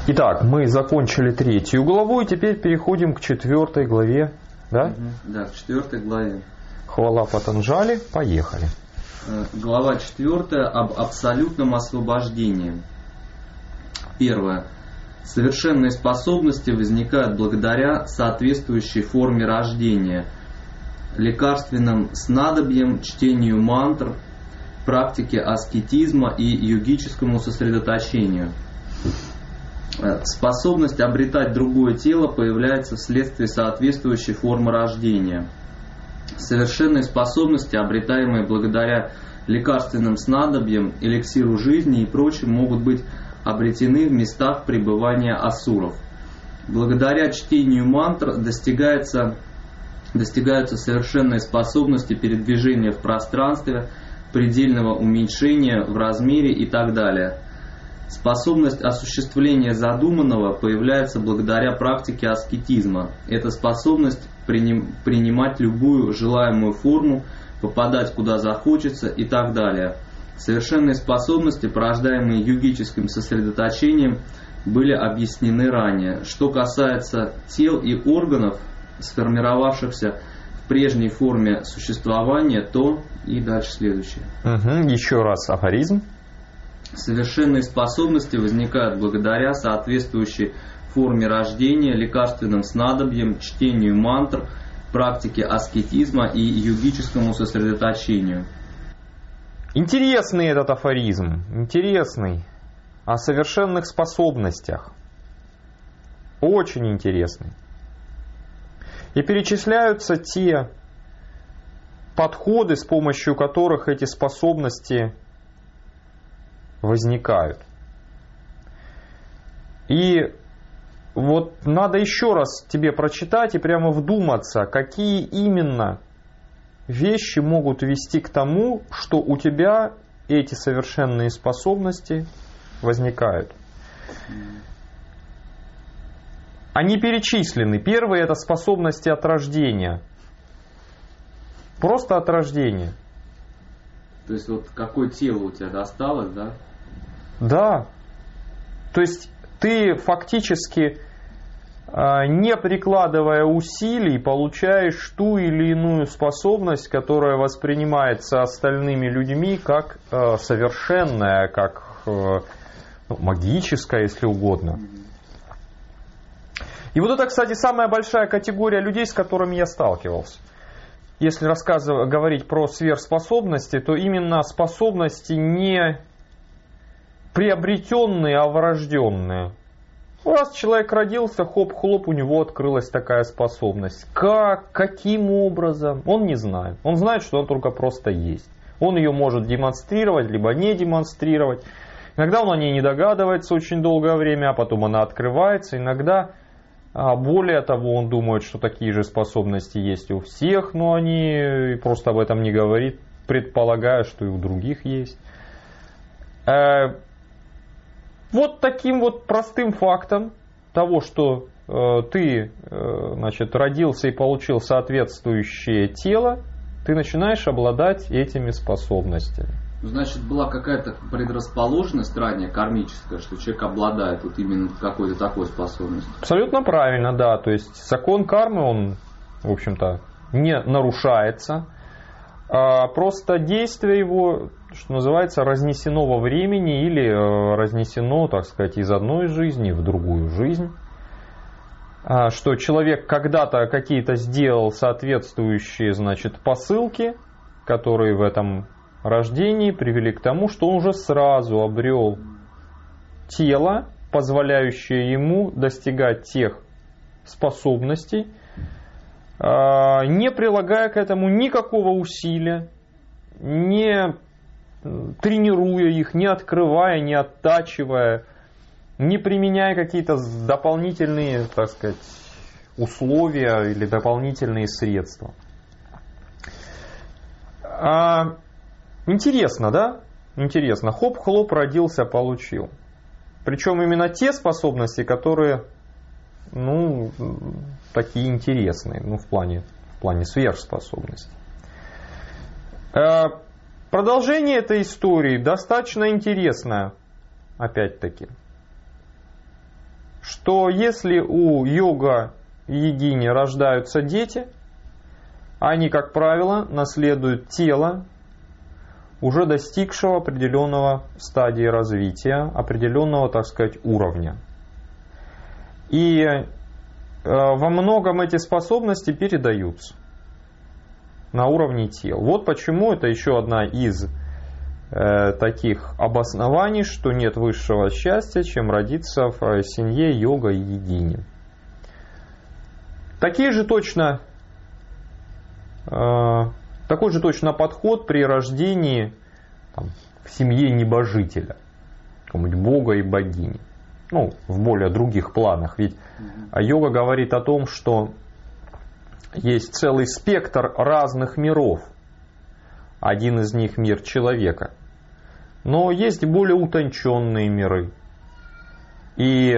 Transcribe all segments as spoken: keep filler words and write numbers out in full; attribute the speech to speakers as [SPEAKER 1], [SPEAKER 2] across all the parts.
[SPEAKER 1] Итак, мы закончили третью главу и теперь переходим к четвертой главе. Да,
[SPEAKER 2] угу. Да, к четвертой главе.
[SPEAKER 1] Хвала Патанджали. Поехали.
[SPEAKER 2] Глава четвертая об абсолютном освобождении. Первое. Совершенные способности возникают благодаря соответствующей форме рождения, лекарственным снадобьям, чтению мантр, практике аскетизма и йогическому сосредоточению. Способность обретать другое тело появляется вследствие соответствующей формы рождения. Совершенные способности, обретаемые благодаря лекарственным снадобьям, эликсиру жизни и прочим, могут быть обретены в местах пребывания асуров. Благодаря чтению мантр достигается, достигаются совершенные способности передвижения в пространстве, предельного уменьшения в размере и так далее. Способность осуществления задуманного появляется благодаря практике аскетизма. Это способность приним, принимать любую желаемую форму, попадать куда захочется и так далее. Совершенные способности, порождаемые йогическим сосредоточением, были объяснены ранее. Что касается тел и органов, сформировавшихся в прежней форме существования, то и дальше следующее.
[SPEAKER 1] Угу. Еще раз афоризм.
[SPEAKER 2] Совершенные способности возникают благодаря соответствующей форме рождения, лекарственным снадобьям, чтению мантр, практике аскетизма и йогическому сосредоточению.
[SPEAKER 1] Интересный этот афоризм, интересный, о совершенных способностях. Очень интересный. И перечисляются те подходы, с помощью которых эти способности возникают. И вот надо еще раз тебе прочитать и прямо вдуматься, какие именно вещи могут вести к тому, что у тебя эти совершенные способности возникают. Они перечислены. Первые — это способности от рождения. Просто от рождения.
[SPEAKER 2] То есть вот какое тело у тебя досталось, да?
[SPEAKER 1] Да. То есть ты фактически, не прикладывая усилий, получаешь ту или иную способность, которая воспринимается остальными людьми как совершенная, как магическая, если угодно. И вот это, кстати, самая большая категория людей, с которыми я сталкивался. Если рассказывать, говорить про сверхспособности, то именно способности не приобретенные, а врожденные. Раз человек родился, хоп-хлоп, у него открылась такая способность. Как? Каким образом? Он не знает. Он знает, что она только просто есть. Он ее может демонстрировать, либо не демонстрировать. Иногда он о ней не догадывается очень долгое время, а потом она открывается. Иногда, более того, он думает, что такие же способности есть у всех, но они просто об этом не говорит, предполагая, что и у других есть. Вот таким вот простым фактом того, что э, ты э, значит, родился и получил соответствующее тело, ты начинаешь обладать этими способностями.
[SPEAKER 2] Значит, была какая-то предрасположенность ранее кармическая, что человек обладает вот именно какой-то такой способностью?
[SPEAKER 1] Абсолютно правильно, да. То есть закон кармы, он, в общем-то, не нарушается. А просто действие его, что называется, разнесено во времени или разнесено, так сказать, из одной жизни в другую жизнь. Что человек когда-то какие-то сделал соответствующие, значит, посылки, которые в этом рождении привели к тому, что он уже сразу обрел тело, позволяющее ему достигать тех способностей, не прилагая к этому никакого усилия, не тренируя их, не открывая, не оттачивая, не применяя какие-то дополнительные, так сказать, условия или дополнительные средства. А, интересно, да? Интересно. Хоп-хлоп, родился, получил. Причем именно те способности, которые, ну, такие интересные, ну, в плане, в плане сверхспособностей. А, продолжение этой истории достаточно интересное, опять-таки. что если у йога-йогини рождаются дети, они, как правило, наследуют тело уже достигшего определенного стадии развития, определенного, так сказать, уровня. И э, во многом эти способности передаются на уровне тел. Вот почему это еще одна из э, таких обоснований, что нет высшего счастья, чем родиться в семье йога-йогини. Такие же точно, э, такой же точно подход при рождении там, в семье небожителя, какого-нибудь бога и богини. Ну, в более других планах. Ведь mm-hmm. йога говорит о том, что есть целый спектр разных миров. Один из них мир человека. Но есть более утонченные миры. И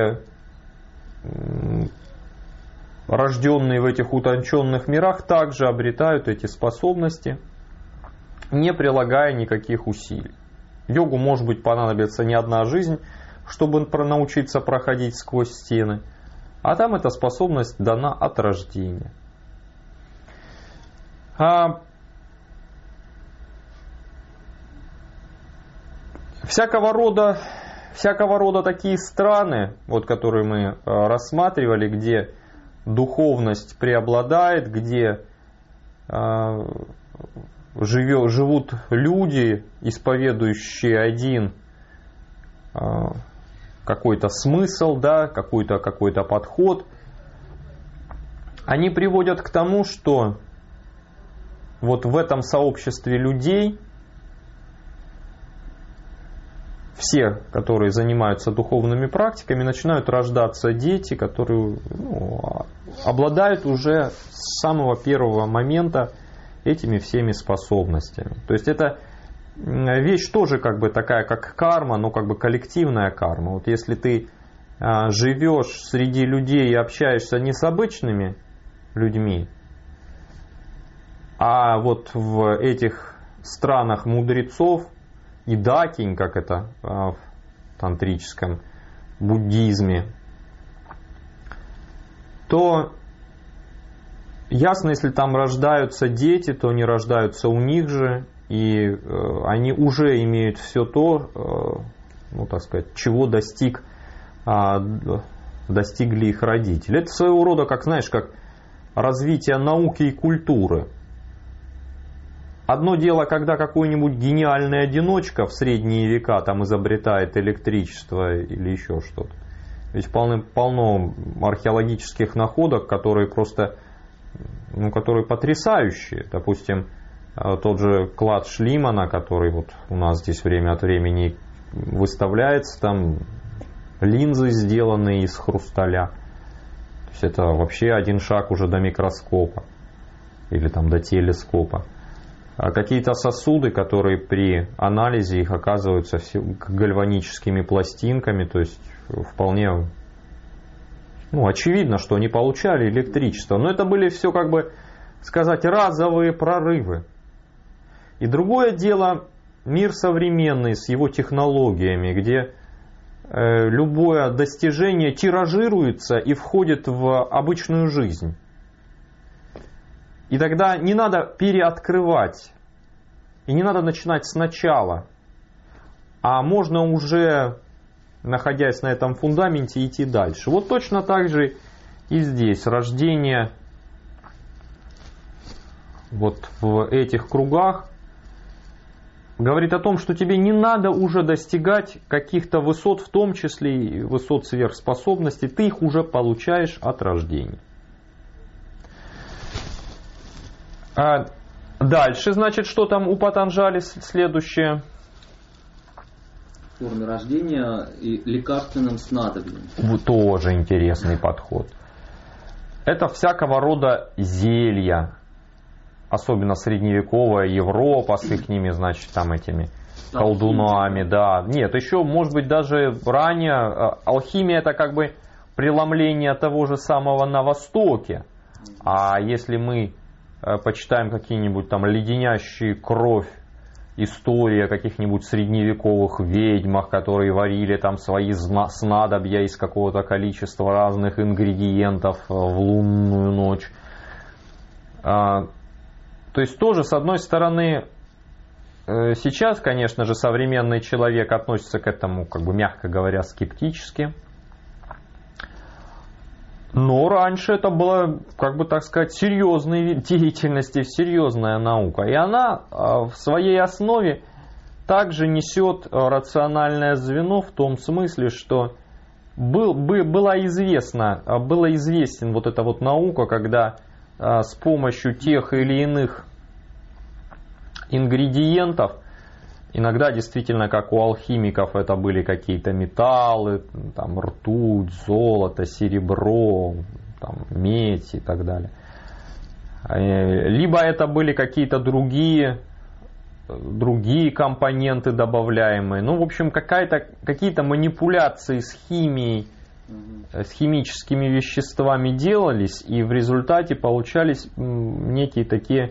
[SPEAKER 1] рожденные в этих утонченных мирах также обретают эти способности, не прилагая никаких усилий. Йогу, может быть, понадобится не одна жизнь, чтобы научиться проходить сквозь стены, а там эта способность дана от рождения. А всякого рода, всякого рода такие страны, вот, которые мы рассматривали, где духовность преобладает, где э, живет, живут люди, исповедующие один э, какой-то смысл, да, какой-то, какой-то подход, они приводят к тому, что вот в этом сообществе людей все, которые занимаются духовными практиками, начинают рождаться дети, которые ну, обладают уже с самого первого момента этими всеми способностями. То есть это вещь тоже как бы такая, как карма, но как бы коллективная карма. Вот если ты а, живешь среди людей и общаешься не с обычными людьми, а вот в этих странах мудрецов и дакинь, как это а, в тантрическом буддизме, то ясно, если там рождаются дети, то они рождаются у них же, и э, они уже имеют все то, э, ну так сказать, чего достиг, э, достигли их родители. Это своего рода, как знаешь, как развитие науки и культуры. Одно дело, когда какой-нибудь гениальный одиночка в средние века там изобретает электричество или еще что-то. Ведь полно, полно археологических находок, которые просто, ну, которые потрясающие. Допустим, тот же клад Шлимана, который вот у нас здесь время от времени выставляется, там линзы, сделанные из хрусталя. То есть это вообще один шаг уже до микроскопа или там до телескопа. А какие-то сосуды, которые при анализе их оказываются гальваническими пластинками, то есть вполне ну, очевидно, что они получали электричество. Но это были все, как бы сказать, разовые прорывы. И другое дело мир современный с его технологиями, где э, любое достижение тиражируется и входит в обычную жизнь. И тогда не надо переоткрывать, и не надо начинать сначала, а можно уже, находясь на этом фундаменте, идти дальше. Вот точно так же и здесь. Рождение вот в этих кругах говорит о том, что тебе не надо уже достигать каких-то высот, в том числе и высот сверхспособностей, ты их уже получаешь от рождения. А дальше, значит, что там у Патанджали следующее?
[SPEAKER 2] Формы рождения и лекарственным снадобьем.
[SPEAKER 1] Тоже интересный подход. Это всякого рода зелья. Особенно средневековая Европа с их ними, значит, там этими колдунами, да. Нет, еще, может быть, даже ранее алхимия это как бы преломление того же самого на Востоке. А если мы почитаем какие-нибудь там леденящие кровь истории о каких-нибудь средневековых ведьмах, которые варили там свои снадобья из какого-то количества разных ингредиентов в лунную ночь. То есть тоже, с одной стороны, сейчас, конечно же, современный человек относится к этому, как бы, мягко говоря, скептически. Но раньше это была, как бы так сказать, серьезная вид деятельности, серьезная наука. И она в своей основе также несет рациональное звено в том смысле, что был, была известна, была известен вот эта вот наука, когда с помощью тех или иных ингредиентов, иногда действительно, как у алхимиков, это были какие-то металлы, там, ртуть, золото, серебро, там, медь и так далее. Либо это были какие-то другие, другие компоненты добавляемые. Ну, в общем, какая-то, какие-то манипуляции с химией, с химическими веществами делались, и в результате получались некие такие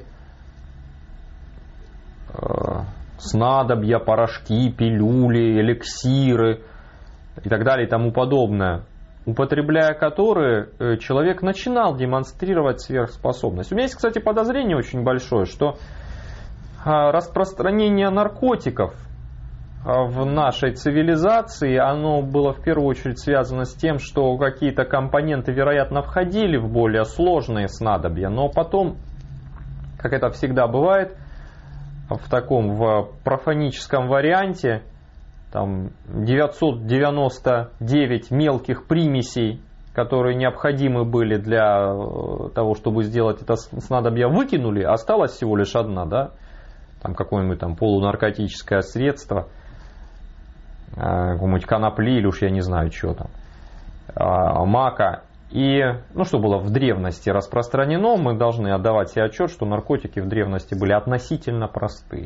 [SPEAKER 1] снадобья, порошки, пилюли, эликсиры и так далее и тому подобное, употребляя которые, человек начинал демонстрировать сверхспособность. У меня есть, кстати, подозрение очень большое, что распространение наркотиков в нашей цивилизации, оно было в первую очередь связано с тем, что какие-то компоненты, вероятно, входили в более сложные снадобья, но потом, как это всегда бывает, в таком, в профаническом варианте, там девятьсот девяносто девять мелких примесей, которые необходимы были для того, чтобы сделать это снадобье, выкинули, осталась всего лишь одна, да, там какое-нибудь там полунаркотическое средство, какой-нибудь конопли или уж я не знаю, что там, мака. И, ну, что было в древности распространено, мы должны отдавать себе отчет, что наркотики в древности были относительно простые.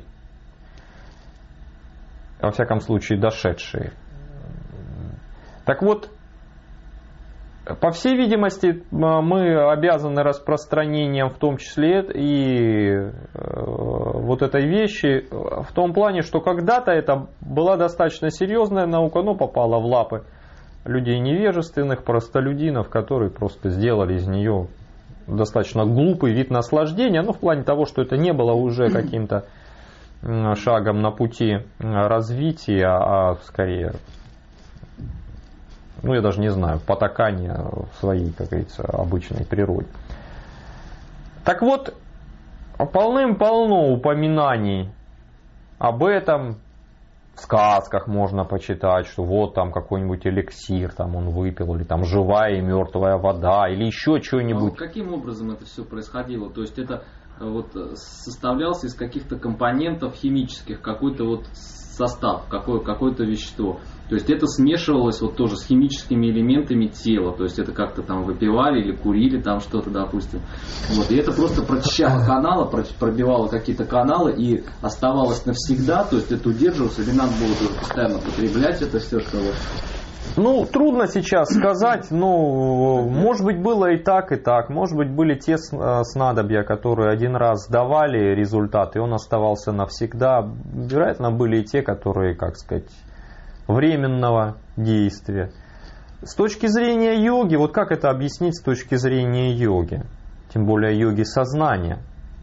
[SPEAKER 1] Во всяком случае, дошедшие. Так вот, по всей видимости, мы обязаны распространением, в том числе и вот этой вещи, в том плане, что когда-то это была достаточно серьезная наука, но попала в лапы людей невежественных, простолюдинов, которые просто сделали из нее достаточно глупый вид наслаждения, ну, в плане того, что это не было уже каким-то шагом на пути развития, а скорее, ну, я даже не знаю, потакание в своей, как говорится, обычной природе. Так вот, полным-полно упоминаний об этом. В сказках можно почитать, что вот там какой-нибудь эликсир там он выпил, или там живая и мертвая вода, или еще что-нибудь.
[SPEAKER 2] А каким образом это все происходило? То есть это вот составлялся из каких-то компонентов химических какой-то вот состав, какое, какое-то вещество. То есть это смешивалось вот тоже с химическими элементами тела. То есть это как-то там выпивали или курили там что-то, допустим. Вот. И это просто прочищало каналы, пробивало какие-то каналы и оставалось навсегда. То есть это удерживалось, или надо было тоже постоянно потреблять это все, что вот.
[SPEAKER 1] Ну, трудно сейчас сказать, но может быть было и так, и так. Может быть были те снадобья, которые один раз давали результат, и он оставался навсегда. Вероятно, были и те, которые, как сказать, временного действия. С точки зрения йоги, вот как это объяснить с точки зрения йоги? Тем более йоги сознания.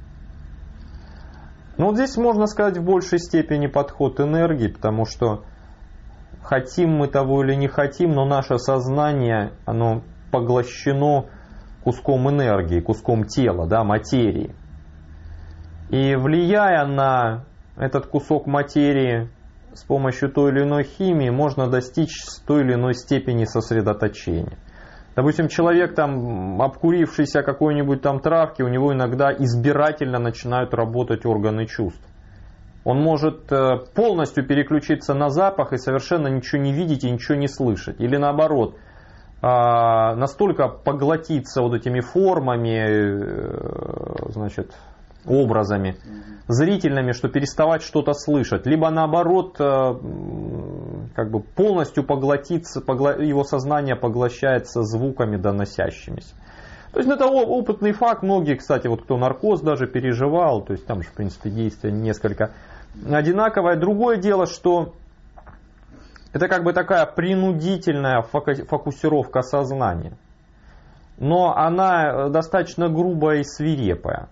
[SPEAKER 1] Ну, вот здесь можно сказать в большей степени подход энергии, потому что хотим мы того или не хотим, но наше сознание, оно поглощено куском энергии, куском тела, да, материи. И влияя на этот кусок материи с помощью той или иной химии, можно достичь той или иной степени сосредоточения. Допустим, человек, там, обкурившийся какой-нибудь там травки, у него иногда избирательно начинают работать органы чувств. Он может полностью переключиться на запах и совершенно ничего не видеть и ничего не слышать. Или наоборот, настолько поглотиться вот этими формами, значит, образами зрительными, что переставать что-то слышать. Либо наоборот, как бы полностью поглотиться, его сознание поглощается звуками доносящимися. То есть это опытный факт. Многие, кстати, вот кто наркоз даже переживал, то есть там же, в принципе, действие несколько одинаковая. Другое дело, что это как бы такая принудительная фокусировка сознания. Но она достаточно грубая и свирепая.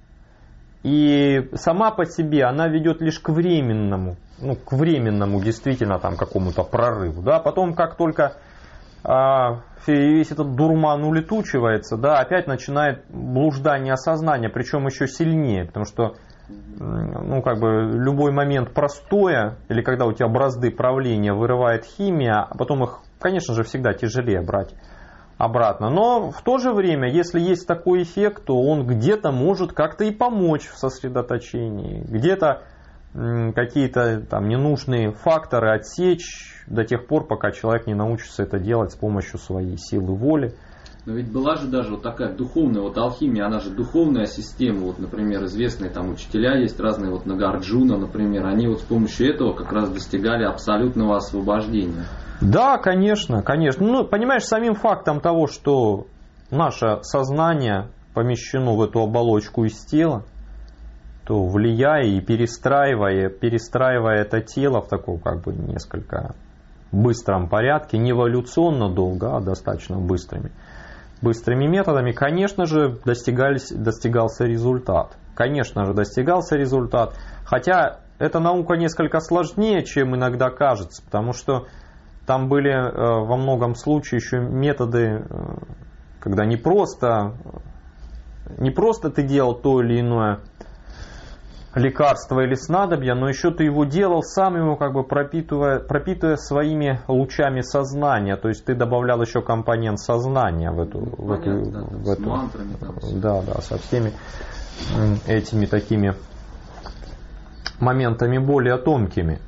[SPEAKER 1] И сама по себе она ведет лишь к временному, ну, к временному действительно там какому-то прорыву. Да? Потом, как только а, весь этот дурман улетучивается, да, опять начинает блуждание сознания, причем еще сильнее, потому что ну, как бы любой момент простоя, или когда у тебя бразды правления вырывает химия, а потом их, конечно же, всегда тяжелее брать обратно. Но в то же время, если есть такой эффект, то он где-то может как-то и помочь в сосредоточении, где-то м, какие-то там ненужные факторы отсечь до тех пор, пока человек не научится это делать с помощью своей силы воли.
[SPEAKER 2] Но ведь была же даже вот такая духовная, вот алхимия, она же духовная система, вот, например, известные там учителя есть разные, вот Нагарджуна, например, они вот с помощью этого как раз достигали абсолютного освобождения.
[SPEAKER 1] Да, конечно, конечно. Ну, понимаешь, самим фактом того, что наше сознание помещено в эту оболочку из тела, то влияя и перестраивая, перестраивая это тело в таком как бы несколько быстром порядке, не эволюционно долго, а достаточно быстрыми, быстрыми методами, конечно же, достигались, достигался результат. Конечно же, достигался результат. Хотя эта наука несколько сложнее, чем иногда кажется, потому что там были э, во многом случае еще методы, э, когда не просто, не просто ты делал то или иное лекарство или снадобье, но еще ты его делал сам, его как бы пропитывая, пропитывая своими лучами сознания. То есть ты добавлял еще компонент сознания в эту, в
[SPEAKER 2] Понятно,
[SPEAKER 1] эту,
[SPEAKER 2] да,
[SPEAKER 1] в
[SPEAKER 2] с
[SPEAKER 1] эту
[SPEAKER 2] мантрами, там,
[SPEAKER 1] да, да, со всеми этими такими моментами более тонкими.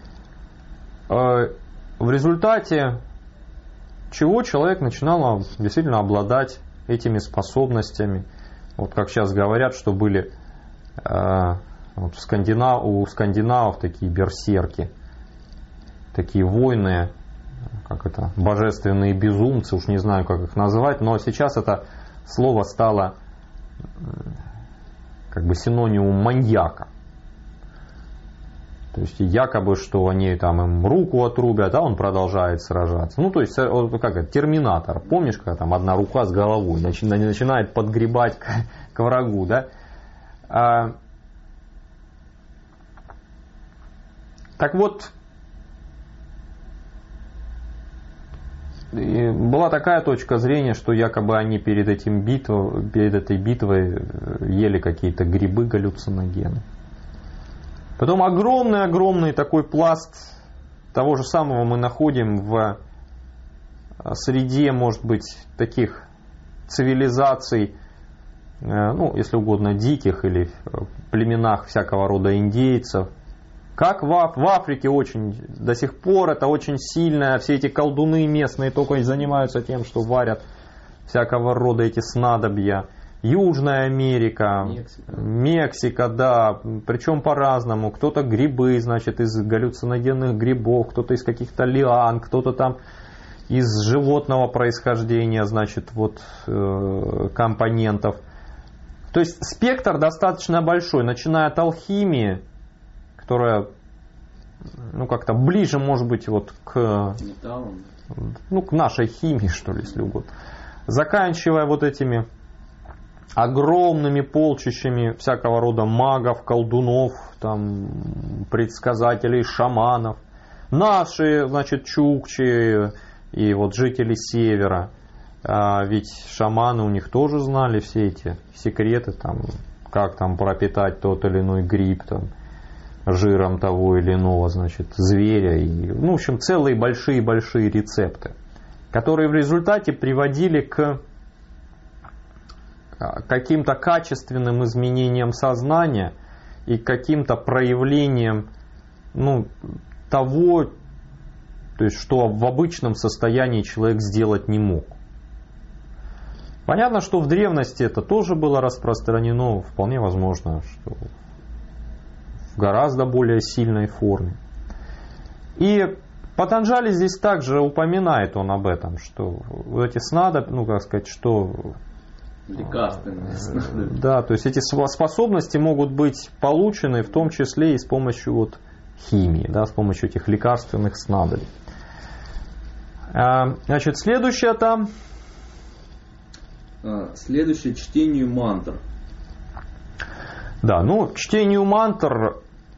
[SPEAKER 1] В результате чего человек начинал действительно обладать этими способностями. Вот как сейчас говорят, что были э, вот в Скандинав, у скандинавов такие берсерки, такие воины, как это, божественные безумцы, уж не знаю, как их называть, но сейчас это слово стало как бы синонимом маньяка. То есть якобы, что они там им руку отрубят, а он продолжает сражаться. Ну, то есть, как это, Терминатор. Помнишь, когда там одна рука с головой начинает подгребать к, к врагу, да? А, так вот, была такая точка зрения, что якобы они перед, этим битвой, перед этой битвой ели какие-то грибы галлюциногены. Потом огромный-огромный такой пласт того же самого мы находим в среде, может быть, таких цивилизаций, ну, если угодно, диких или в племенах всякого рода индейцев. Как в, в Африке очень до сих пор это очень сильно, все эти колдуны местные только и занимаются тем, что варят всякого рода эти снадобья. Южная Америка, Мексика. Мексика, да, причем по-разному. Кто-то грибы, значит, из галлюциногенных грибов, кто-то из каких-то лиан, кто-то там из животного происхождения, значит, вот э, компонентов. То есть спектр достаточно большой, начиная от алхимии, которая, ну, как-то ближе, может быть, вот к, ну, к нашей химии, что ли, если угодно, заканчивая вот этими огромными полчищами всякого рода магов, колдунов, там, предсказателей, шаманов. Наши, значит, чукчи и вот жители севера. А ведь шаманы у них тоже знали все эти секреты, там, как там пропитать тот или иной гриб, там, жиром того или иного, значит, зверя. И, ну, в общем, целые большие-большие рецепты, которые в результате приводили к каким-то качественным изменениям сознания и каким-то проявлением, ну, того, то есть, что в обычном состоянии человек сделать не мог. Понятно, что в древности это тоже было распространено, вполне возможно, что в гораздо более сильной форме. И Патанджали здесь также упоминает он об этом, что эти снадобья, ну, как сказать, что
[SPEAKER 2] Лекарственные снадобья.
[SPEAKER 1] Да, то есть эти способности могут быть получены в том числе и с помощью вот химии, да, с помощью этих лекарственных снадобий. Значит, следующее там.
[SPEAKER 2] Следующее — чтению мантр.
[SPEAKER 1] Да, ну, чтению мантр,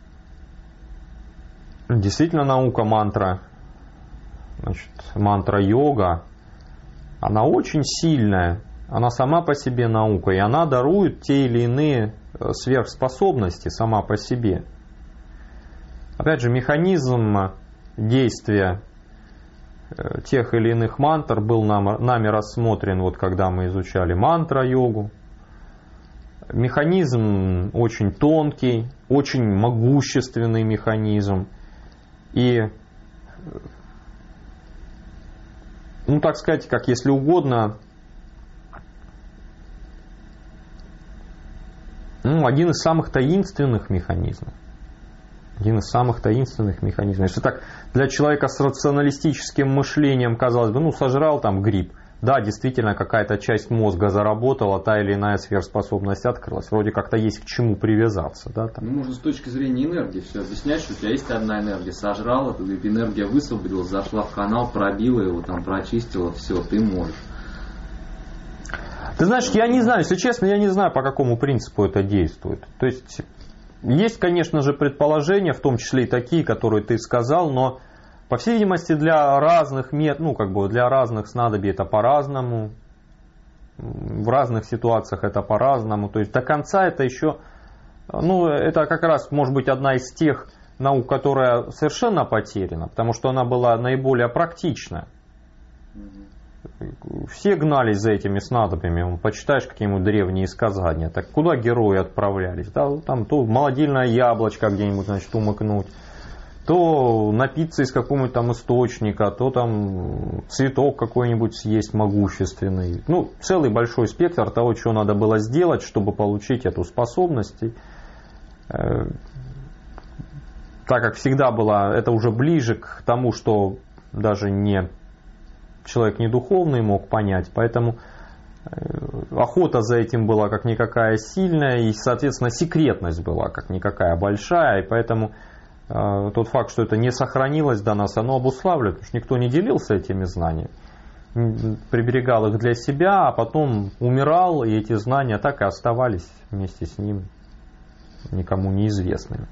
[SPEAKER 1] действительно наука мантра, значит, мантра-йога, она очень сильная, она сама по себе наука, и она дарует те или иные сверхспособности сама по себе. Опять же, механизм действия тех или иных мантр был нам, нами рассмотрен, вот когда мы изучали мантра-йогу. Механизм очень тонкий, очень могущественный механизм. И, ну так сказать, как если угодно, ну, один из самых таинственных механизмов. Один из самых таинственных механизмов. Если так для человека с рационалистическим мышлением, казалось бы, ну сожрал там гриб, да, действительно какая-то часть мозга заработала, та или иная сверхспособность открылась. Вроде как-то есть к чему привязаться. Да, там.
[SPEAKER 2] Ну, можно с точки зрения энергии все объяснять, что у тебя есть одна энергия, сожрала, энергия высвободилась, зашла в канал, пробила его, там прочистила, все, ты можешь.
[SPEAKER 1] Ты знаешь, я не знаю, если честно, я не знаю, по какому принципу это действует. То есть, есть, конечно же, предположения, в том числе и такие, которые ты сказал, но, по всей видимости, для разных мет, ну, как бы для разных снадобий это по-разному, в разных ситуациях это по-разному. То есть, до конца это еще, ну, это как раз, может быть, одна из тех наук, которая совершенно потеряна, потому что она была наиболее практична. Все гнались за этими снадобьями. Почитаешь какие-нибудь древние сказания. Так куда герои отправлялись? Да, там то молодильное яблочко где-нибудь, значит, умыкнуть, то напиться из какого-нибудь там источника, то там цветок какой-нибудь съесть могущественный. Ну, целый большой спектр того, чего надо было сделать, чтобы получить эту способность. И, э, так как всегда было, это уже ближе к тому, что даже не человек не духовный мог понять, поэтому охота за этим была как никакая сильная, и, соответственно, секретность была как никакая большая, и поэтому э, тот факт, что это не сохранилось до нас, оно обуславливает, потому что никто не делился этими знаниями, приберегал их для себя, а потом умирал, и эти знания так и оставались вместе с ним никому неизвестными.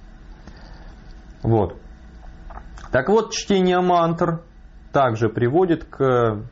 [SPEAKER 1] Вот. Так вот, чтение мантр также приводит к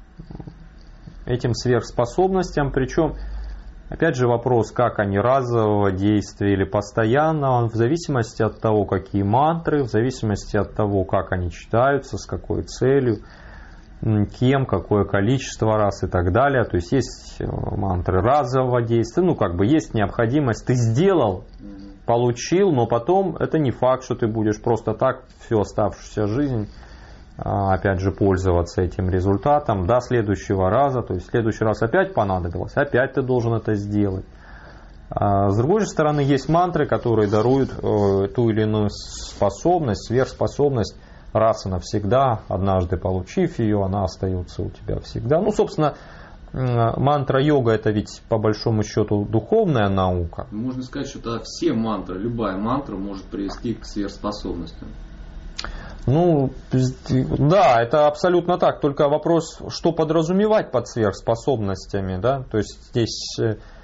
[SPEAKER 1] этим сверхспособностям, причем, опять же, вопрос, как они разового действия или постоянного, в зависимости от того, какие мантры, в зависимости от того, как они читаются, с какой целью, кем, какое количество раз и так далее. То есть есть мантры разового действия, ну как бы есть необходимость, ты сделал, получил, но потом это не факт, что ты будешь просто так всю оставшуюся жизнь опять же пользоваться этим результатом до следующего раза, то есть в следующий раз опять понадобилось, опять ты должен это сделать. С другой же стороны, есть мантры, которые даруют ту или иную способность, сверхспособность раз и навсегда, однажды получив ее, она остается у тебя всегда. Ну, собственно, мантра-йога — это ведь по большому счету духовная наука.
[SPEAKER 2] Можно сказать, что это все мантры, любая мантра может привести к сверхспособностям.
[SPEAKER 1] Ну, да, это абсолютно так. Только вопрос, что подразумевать под сверхспособностями, да? То есть здесь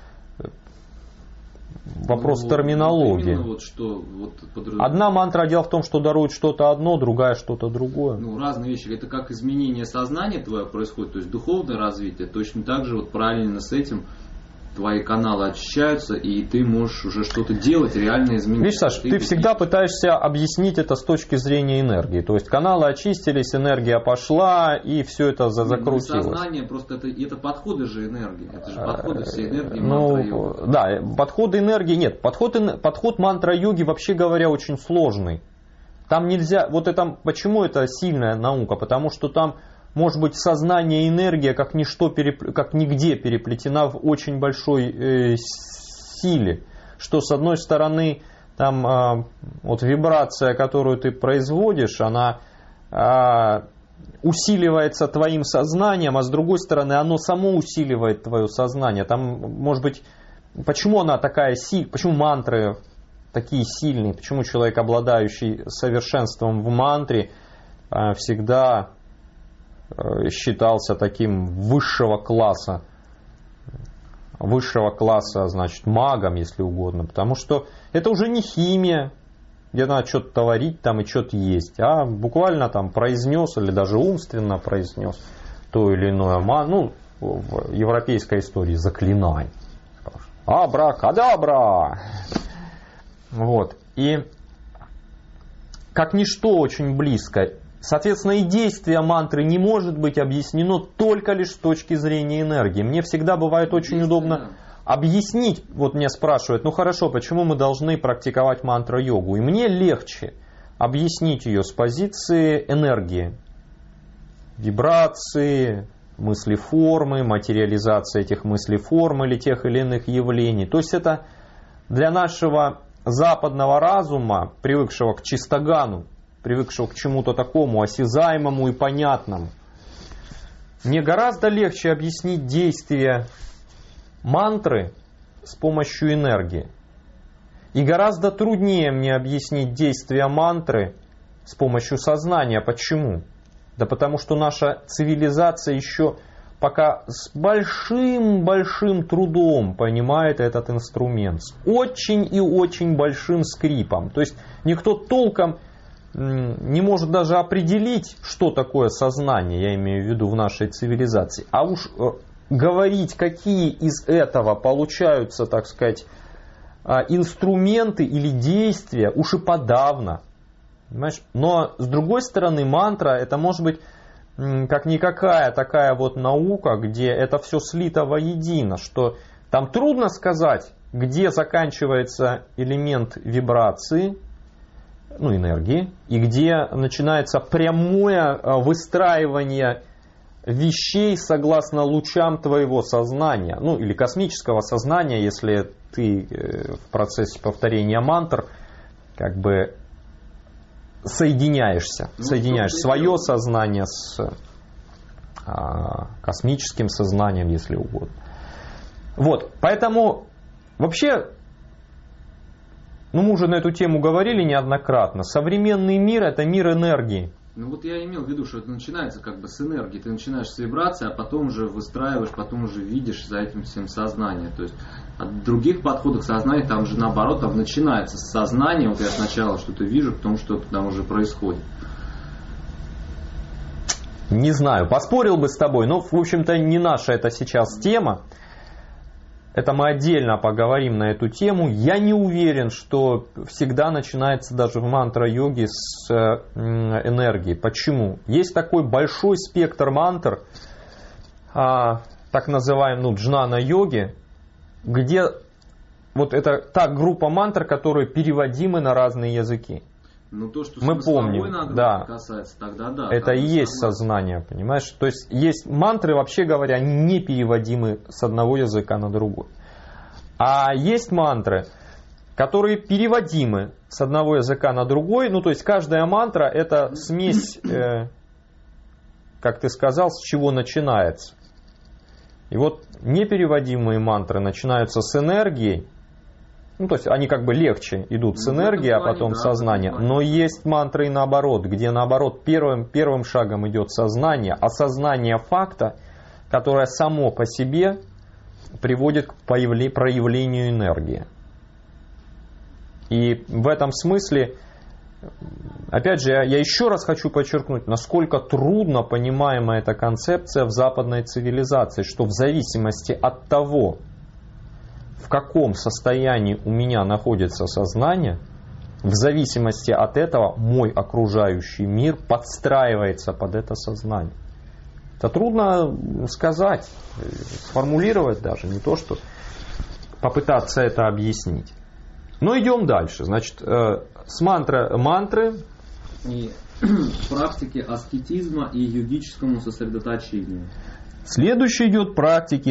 [SPEAKER 1] вопрос ну, терминологии.
[SPEAKER 2] Вот что, вот подраз...
[SPEAKER 1] Одна мантра, дело в том, что дарует что-то одно, другая что-то другое.
[SPEAKER 2] Ну, разные вещи. Это как изменение сознания твое происходит, то есть духовное развитие. Точно так же вот параллельно с этим твои каналы очищаются, и ты можешь уже что-то делать, реально изменить.
[SPEAKER 1] Видишь, Саш, ты, ты всегда пытаешься объяснить это с точки зрения энергии. То есть каналы очистились, энергия пошла, и все это закрутилось.
[SPEAKER 2] Ну, сознание, просто это, это подходы же энергии. Это же подходы всей энергии
[SPEAKER 1] ну,
[SPEAKER 2] мантра-йоги.
[SPEAKER 1] Да, подходы энергии нет. Подход, подход мантра-йоги, вообще говоря, очень сложный. Там нельзя, вот это, почему это сильная наука? Потому что там может быть сознание и энергия как ничто, как нигде переплетена в очень большой э, силе. Что с одной стороны, там э, вот вибрация, которую ты производишь, она э, усиливается твоим сознанием, а с другой стороны оно само усиливает твое сознание. Там, может быть, почему она такая сильная, почему мантры такие сильные, почему человек, обладающий совершенством в мантре, всегда считался таким высшего класса, высшего класса, значит, магом, если угодно, потому что это уже не химия, где надо что-то творить там и что-то есть, а буквально там произнес или даже умственно произнес то или иное, ну, в европейской истории заклинай. Абракадабра! Вот. И как ничто очень близко. Соответственно, и действие мантры не может быть объяснено только лишь с точки зрения энергии. Мне всегда бывает очень удобно объяснить, вот меня спрашивают, ну хорошо, почему мы должны практиковать мантра-йогу? И мне легче объяснить ее с позиции энергии, вибрации, мыслеформы, материализации этих мыслеформ или тех или иных явлений. То есть это для нашего западного разума, привыкшего к чистогану, привыкшего к чему-то такому осязаемому и понятному, мне гораздо легче объяснить действие мантры с помощью энергии. И гораздо труднее мне объяснить действие мантры с помощью сознания. Почему? Да потому что наша цивилизация еще пока с большим-большим трудом понимает этот инструмент. С очень и очень большим скрипом. То есть никто толком не может даже определить, что такое сознание, я имею в виду в нашей цивилизации. А уж говорить, какие из этого получаются, так сказать, инструменты или действия, уж и подавно. Понимаешь? Но с другой стороны, мантра это может быть как никакая такая вот наука, где это все слито воедино, что там трудно сказать, где заканчивается элемент вибрации, ну, энергии, и где начинается прямое выстраивание вещей согласно лучам твоего сознания, ну, или космического сознания, если ты в процессе повторения мантр как бы соединяешься, ну, соединяешь свое сознание с а, космическим сознанием, если угодно. Вот, поэтому вообще, ну, мы уже на эту тему говорили неоднократно, современный мир это мир энергии.
[SPEAKER 2] Ну вот я имел в виду, что это начинается как бы с энергии, ты начинаешь с вибрации, а потом уже выстраиваешь, потом уже видишь за этим всем сознание. То есть от других подходов к сознанию там же наоборот, там начинается с сознания, вот я сначала что-то вижу, потом что-то там уже происходит.
[SPEAKER 1] Не знаю, поспорил бы с тобой, но в общем-то не наша это сейчас тема. Это мы отдельно поговорим на эту тему. Я не уверен, что всегда начинается даже в мантра-йоге с энергии. Почему? Есть такой большой спектр мантр, так называемый, ну, джнана-йоги, где вот это та группа мантр, которые переводимы на разные языки.
[SPEAKER 2] Ну, то, что
[SPEAKER 1] мы помним, да,
[SPEAKER 2] касается, тогда да.
[SPEAKER 1] Это и есть сознание, понимаешь? То есть есть мантры, вообще говоря, не переводимы с одного языка на другой. А есть мантры, которые переводимы с одного языка на другой. Ну, то есть каждая мантра это смесь, э, как ты сказал, с чего начинается. И вот непереводимые мантры начинаются с энергии. Ну, то есть они как бы легче идут с энергии, а потом сознание. Но есть мантры и наоборот, где наоборот первым, первым шагом идет сознание, осознание факта, которое само по себе приводит к проявлению энергии. И в этом смысле, опять же, я, я еще раз хочу подчеркнуть, насколько трудно понимаема эта концепция в западной цивилизации, что в зависимости от того, в каком состоянии у меня находится сознание, в зависимости от этого мой окружающий мир подстраивается под это сознание. Это трудно сказать, сформулировать даже, не то что попытаться это объяснить. Но идем дальше. Значит, с мантра, мантры
[SPEAKER 2] и практики аскетизма и йогическому сосредоточению.
[SPEAKER 1] Следующий идет практики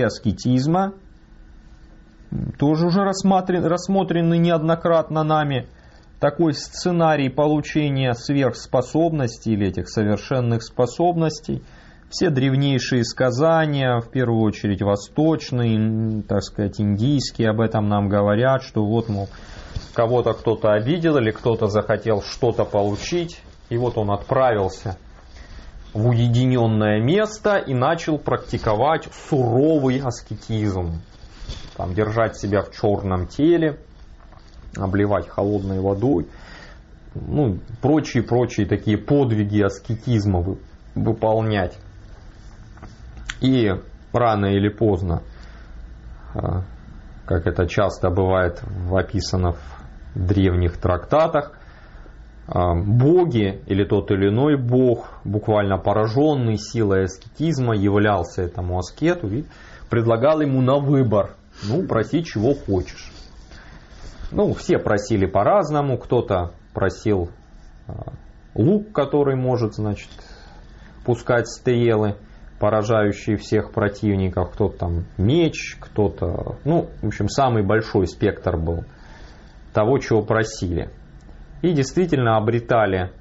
[SPEAKER 1] аскетизма. Тоже уже рассмотрены, рассмотрены неоднократно нами. такой сценарий получения сверхспособностей или этих совершенных способностей. Все древнейшие сказания, в первую очередь восточные, так сказать, индийские, об этом нам говорят, что вот, мол, кого-то кто-то обидел или кто-то захотел что-то получить, и вот он отправился в уединенное место и начал практиковать суровый аскетизм. Там, держать себя в черном теле, обливать холодной водой, ну, прочие-прочие такие подвиги аскетизма вы, выполнять. И рано или поздно, как это часто бывает описано в древних трактатах, боги или тот или иной бог, буквально пораженный силой аскетизма, являлся этому аскету и предлагал ему на выбор: ну, проси, чего хочешь. Ну, все просили по-разному. Кто-то просил лук, который может, значит, пускать стрелы, поражающие всех противников. Кто-то там меч, кто-то... Ну, в общем, самый большой спектр был того, чего просили. И действительно обретали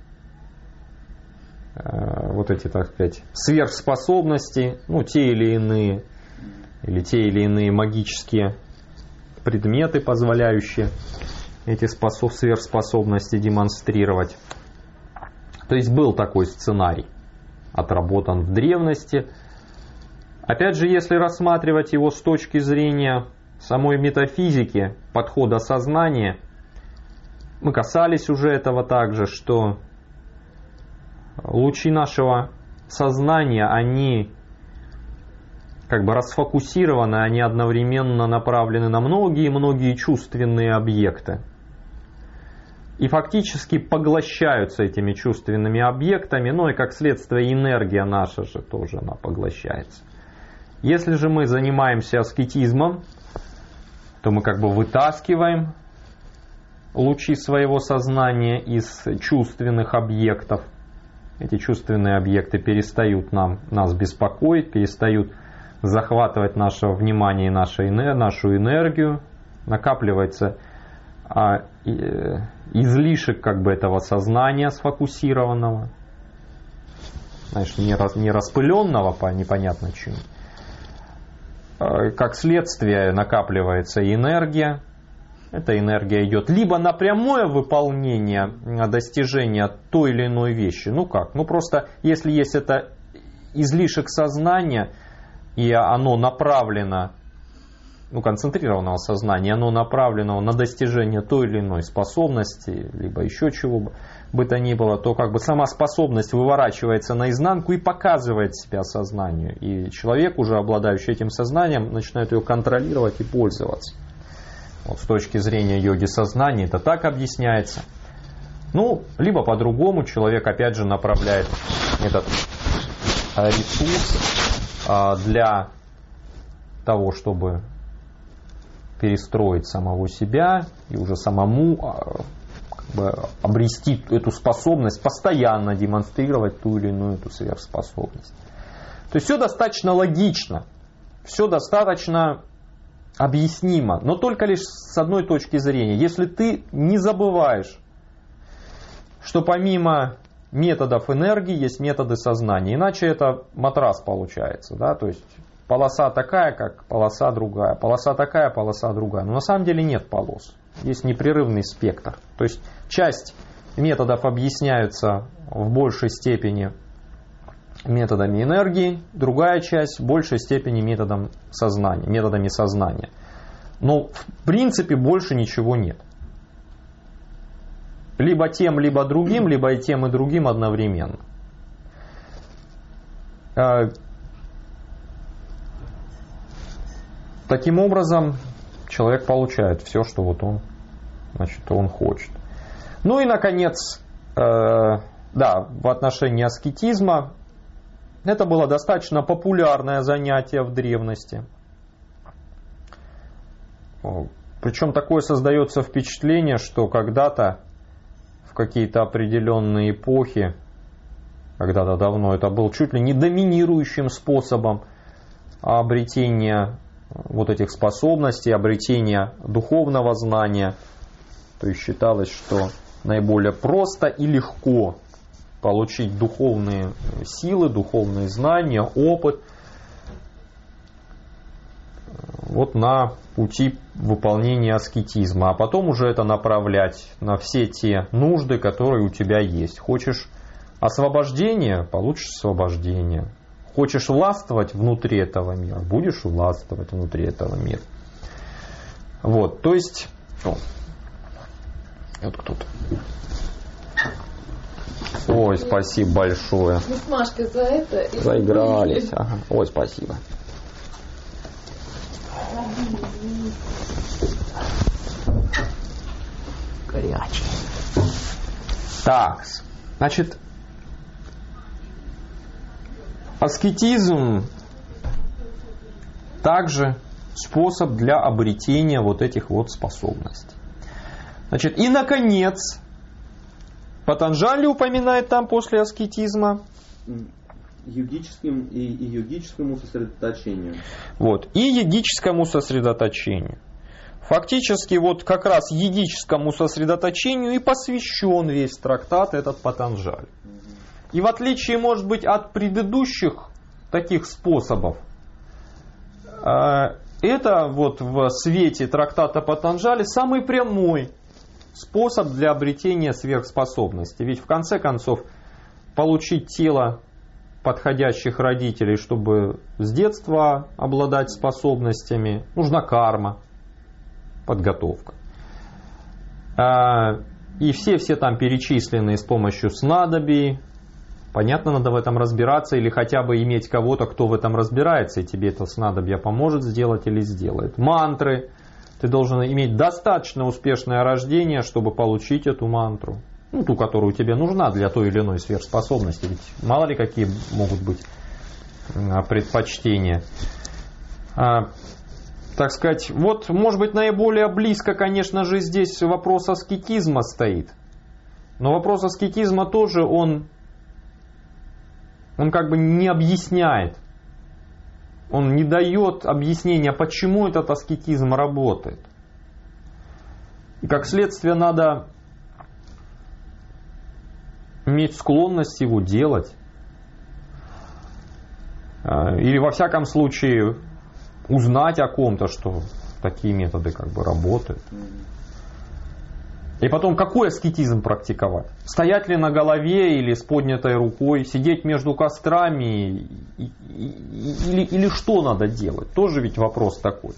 [SPEAKER 1] э, вот эти, так сказать, сверхспособности, ну, те или иные, или те или иные магические предметы, позволяющие эти способ, сверхспособности демонстрировать. То есть был такой сценарий, отработан в древности. Опять же, если рассматривать его с точки зрения самой метафизики, подхода сознания, мы касались уже этого также, что лучи нашего сознания, они как бы расфокусированы, они одновременно направлены на многие-многие чувственные объекты. И фактически поглощаются этими чувственными объектами, ну и как следствие энергия наша же тоже она поглощается. Если же мы занимаемся аскетизмом, то мы как бы вытаскиваем лучи своего сознания из чувственных объектов. Эти чувственные объекты перестают нам, нас беспокоить, перестают захватывать наше внимание и нашу энергию, накапливается а, и, излишек как бы этого сознания сфокусированного, знаешь, не, раз, не распыленного по непонятно чему. А, как следствие накапливается энергия. Эта энергия идет либо на прямое выполнение, достижение той или иной вещи. Ну как? Ну просто если есть это излишек сознания, и оно направлено, ну, концентрированного сознания, оно направлено на достижение той или иной способности, либо еще чего бы то ни было, то как бы сама способность выворачивается наизнанку и показывает себя сознанию. И человек, уже обладающий этим сознанием, начинает ее контролировать и пользоваться. Вот с точки зрения йоги сознания это так объясняется. Ну, либо по-другому человек опять же направляет этот ресурс для того, чтобы перестроить самого себя и уже самому как бы обрести эту способность постоянно демонстрировать ту или иную эту сверхспособность. То есть все достаточно логично, все достаточно объяснимо, но только лишь с одной точки зрения. Если ты не забываешь, что помимо методов энергии есть методы сознания. Иначе это матрас получается. Да? То есть полоса такая, как полоса другая. Полоса такая, полоса другая. Но на самом деле нет полос. Есть непрерывный спектр. То есть часть методов объясняются в большей степени методами энергии. Другая часть в большей степени методом сознания, методами сознания. Но в принципе больше ничего нет. Либо тем, либо другим, либо и тем, и другим одновременно. Таким образом, человек получает все, что вот он, значит, он хочет. Ну и, наконец, да, в отношении аскетизма, это было достаточно популярное занятие в древности. Причем такое создается впечатление, что когда-то в какие-то определенные эпохи, когда-то давно, это был чуть ли не доминирующим способом обретения вот этих способностей, обретения духовного знания. То есть считалось, что наиболее просто и легко получить духовные силы, духовные знания, опыт вот на пути выполнения аскетизма, а потом уже это направлять на все те нужды, которые у тебя есть. Хочешь освобождения, получишь освобождение. Хочешь властвовать внутри этого мира, будешь властвовать внутри этого мира. Вот, то есть, о, вот кто-то. Ой, спасибо большое.
[SPEAKER 3] Мы с Машкой за это...
[SPEAKER 1] Заигрались. Ага. Ой, спасибо. Горячий. Так, значит, аскетизм также способ для обретения вот этих вот способностей. Значит, и наконец, Патанджали упоминает там после аскетизма
[SPEAKER 2] йогическим и, и йогическому сосредоточению.
[SPEAKER 1] Вот, и йогическому сосредоточению. Фактически вот как раз йогическому сосредоточению и посвящен весь трактат этот Патанджали. И в отличие, может быть, от предыдущих таких способов, это вот в свете трактата Патанджали самый прямой способ для обретения сверхспособности. Ведь в конце концов получить тело подходящих родителей, чтобы с детства обладать способностями, нужна карма, подготовка. И все-все там перечисленные с помощью снадобий. Понятно, надо в этом разбираться или хотя бы иметь кого-то, кто в этом разбирается, и тебе это снадобье поможет сделать или сделает. Мантры. Ты должен иметь достаточно успешное рождение, чтобы получить эту мантру. Ну, ту, которую тебе нужна для той или иной сверхспособности. Ведь мало ли какие могут быть предпочтения. А, так сказать, вот, может быть, наиболее близко, конечно же, здесь вопрос аскетизма стоит. Но вопрос аскетизма тоже, он, он как бы не объясняет. Он не дает объяснения, почему этот аскетизм работает. И как следствие надо иметь склонность его делать. Или во всяком случае узнать о ком-то, что такие методы как бы работают. И потом, какой аскетизм практиковать? Стоять ли на голове или с поднятой рукой? Сидеть между кострами? Или, или что надо делать? Тоже ведь вопрос такой.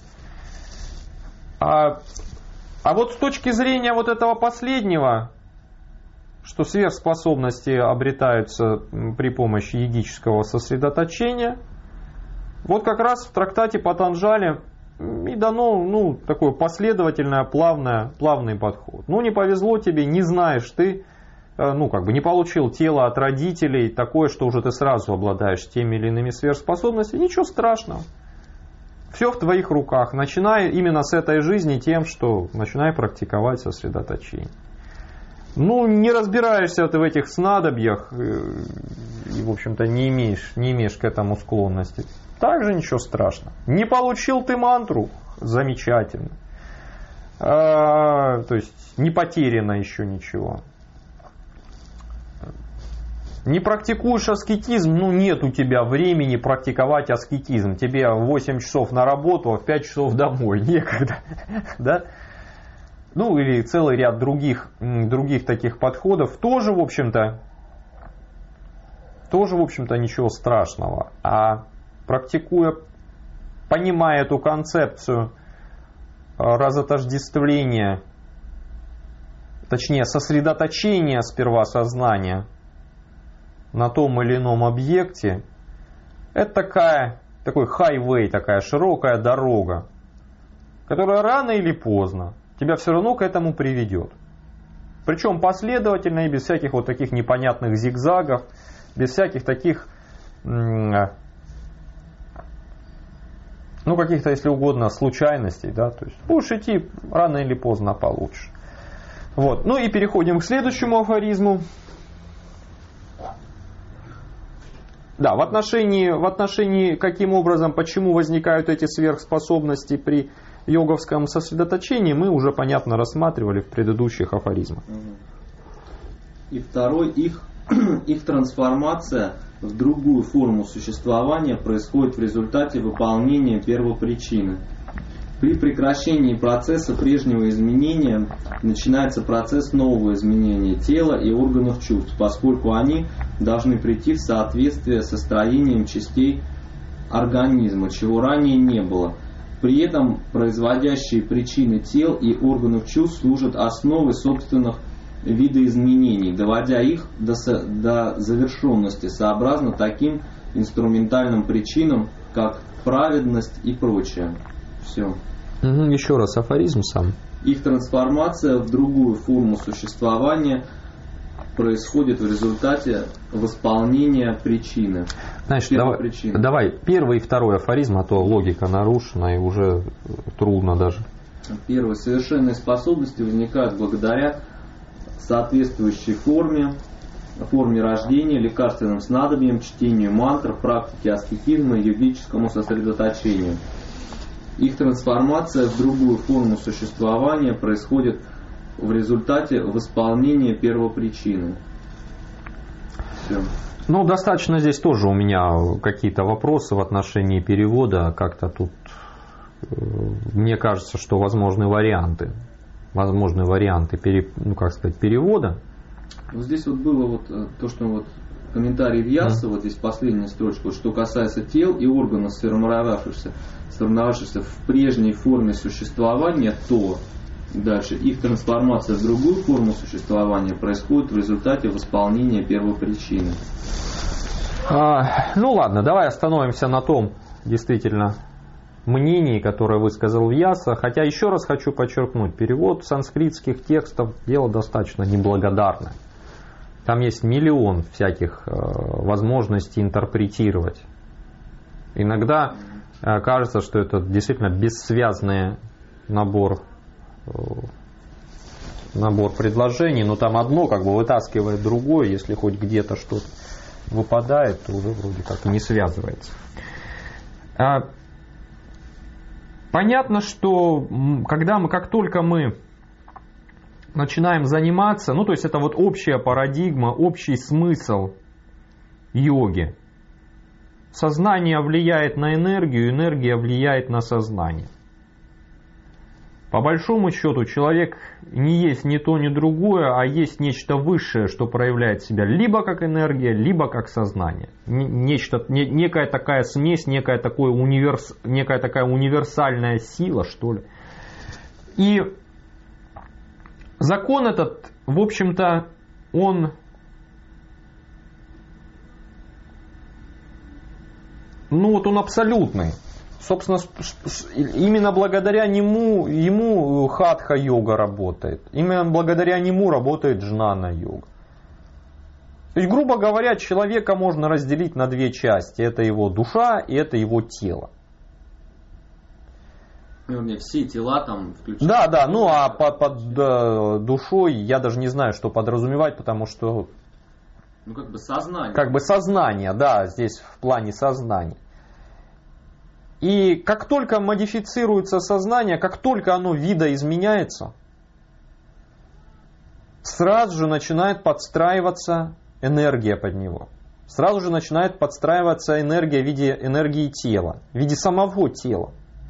[SPEAKER 1] А, а вот с точки зрения вот этого последнего, что сверхспособности обретаются при помощи йогического сосредоточения, вот как раз в трактате Патанджали и дано, ну, такой последовательный, плавное, плавный подход. Ну, не повезло тебе, не знаешь ты, ну, как бы не получил тело от родителей, такое, что уже ты сразу обладаешь теми или иными сверхспособностями, ничего страшного. Все в твоих руках. Начинай именно с этой жизни тем, что начинай практиковать сосредоточение. Ну, не разбираешься ты в этих снадобьях и, в общем-то, не имеешь, не имеешь к этому склонности. Также ничего страшного. Не получил ты мантру? Замечательно. А, то есть не потеряно еще ничего. Не практикуешь аскетизм? Ну, нет у тебя времени практиковать аскетизм. Тебе восемь часов на работу, а в пять часов домой. Некогда. Да? Ну, или целый ряд других, других таких подходов. Тоже, в общем-то, тоже, в общем-то, ничего страшного. А практикуя, понимая эту концепцию разотождествления, точнее, сосредоточения сперва сознания на том или ином объекте, это такая, такой хайвей, такая широкая дорога, которая рано или поздно тебя все равно к этому приведет. Причем последовательно и без всяких вот таких непонятных зигзагов, без всяких таких, ну, каких-то, если угодно, случайностей, да, то есть будешь идти, рано или поздно получишь. Вот. Ну и переходим к следующему афоризму. Да, в отношении, в отношении, каким образом, почему возникают эти сверхспособности при йоговском сосредоточении, мы уже, понятно, рассматривали в предыдущих афоризмах.
[SPEAKER 2] И второй, их, их трансформация в другую форму существования происходит в результате выполнения первопричины. При прекращении процесса прежнего изменения начинается процесс нового изменения тела и органов чувств, поскольку они должны прийти в соответствие со строением частей организма, чего ранее не было. При этом производящие причины тел и органов чувств служат основой собственных видоизменений, доводя их до, со, до завершенности, сообразно таким инструментальным причинам, как праведность и прочее. Все.
[SPEAKER 1] Угу, еще раз афоризм сам.
[SPEAKER 2] Их трансформация в другую форму существования происходит в результате восполнения причины.
[SPEAKER 1] Значит, давай, давай первый и второй афоризм, а то логика нарушена и уже трудно даже.
[SPEAKER 2] Первый. Совершенные способности возникают благодаря соответствующей форме, форме рождения, лекарственным снадобьям, чтению мантр, практике аскетизма и йогическому сосредоточению. Их трансформация в другую форму существования происходит в результате восполнения первопричины. Все.
[SPEAKER 1] Ну, достаточно здесь тоже у меня какие-то вопросы в отношении перевода. Как-то тут мне кажется, что возможны варианты. Возможны варианты пере, ну, как сказать, перевода.
[SPEAKER 2] Вот здесь вот было вот то, что вот комментарий Вьяса, mm. вот здесь последняя строчка, вот, что касается тел и органов, сформировавшихся, сформировавшихся в прежней форме существования, то дальше их трансформация в другую форму существования происходит в результате восполнения первопричины.
[SPEAKER 1] А, ну ладно, давай остановимся на том, действительно, мнении, которое высказал Вьяса. Хотя еще раз хочу подчеркнуть, перевод санскритских текстов дело достаточно неблагодарное. Там есть миллион всяких э, возможностей интерпретировать. Иногда э, кажется, что это действительно бессвязный набор, э, набор предложений, но там одно как бы вытаскивает другое, если хоть где-то что-то выпадает, то уже вроде как не связывается. А, понятно, что когда мы, как только мы начинаем заниматься, ну то есть это вот общая парадигма, общий смысл йоги. Сознание влияет на энергию, энергия влияет на сознание. По большому счету человек не есть ни то, ни другое, а есть нечто высшее, что проявляет себя либо как энергия, либо как сознание. Нечто, не, некая такая смесь, некая, такой универс, некая такая универсальная сила, что ли. И закон этот, в общем-то, он, ну вот он абсолютный. Собственно, именно благодаря нему, ему хатха-йога работает. Именно благодаря нему работает джнана-йога. То есть, грубо говоря, человека можно разделить на две части. Это его душа и это его тело.
[SPEAKER 2] Ну, все тела там включают.
[SPEAKER 1] Да, да, ну а под, под да, душой я даже не знаю, что подразумевать, потому что...
[SPEAKER 2] Ну как бы сознание.
[SPEAKER 1] Как бы сознание, да, здесь в плане сознания. И как только модифицируется сознание, как только оно видоизменяется, сразу же начинает подстраиваться энергия под него. Сразу же начинает подстраиваться энергия в виде энергии тела, в виде самого тела.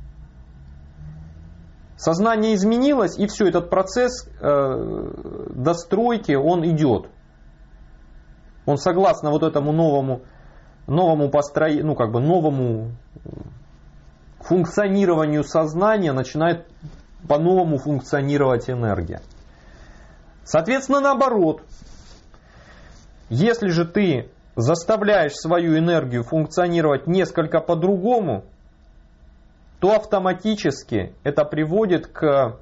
[SPEAKER 1] Сознание изменилось, и все, этот процесс э, достройки, он идет. Он согласно вот этому новому, новому построению, ну как бы новому функционированию сознания начинает по-новому функционировать энергия. Соответственно, наоборот, если же ты заставляешь свою энергию функционировать несколько по-другому, то автоматически это приводит к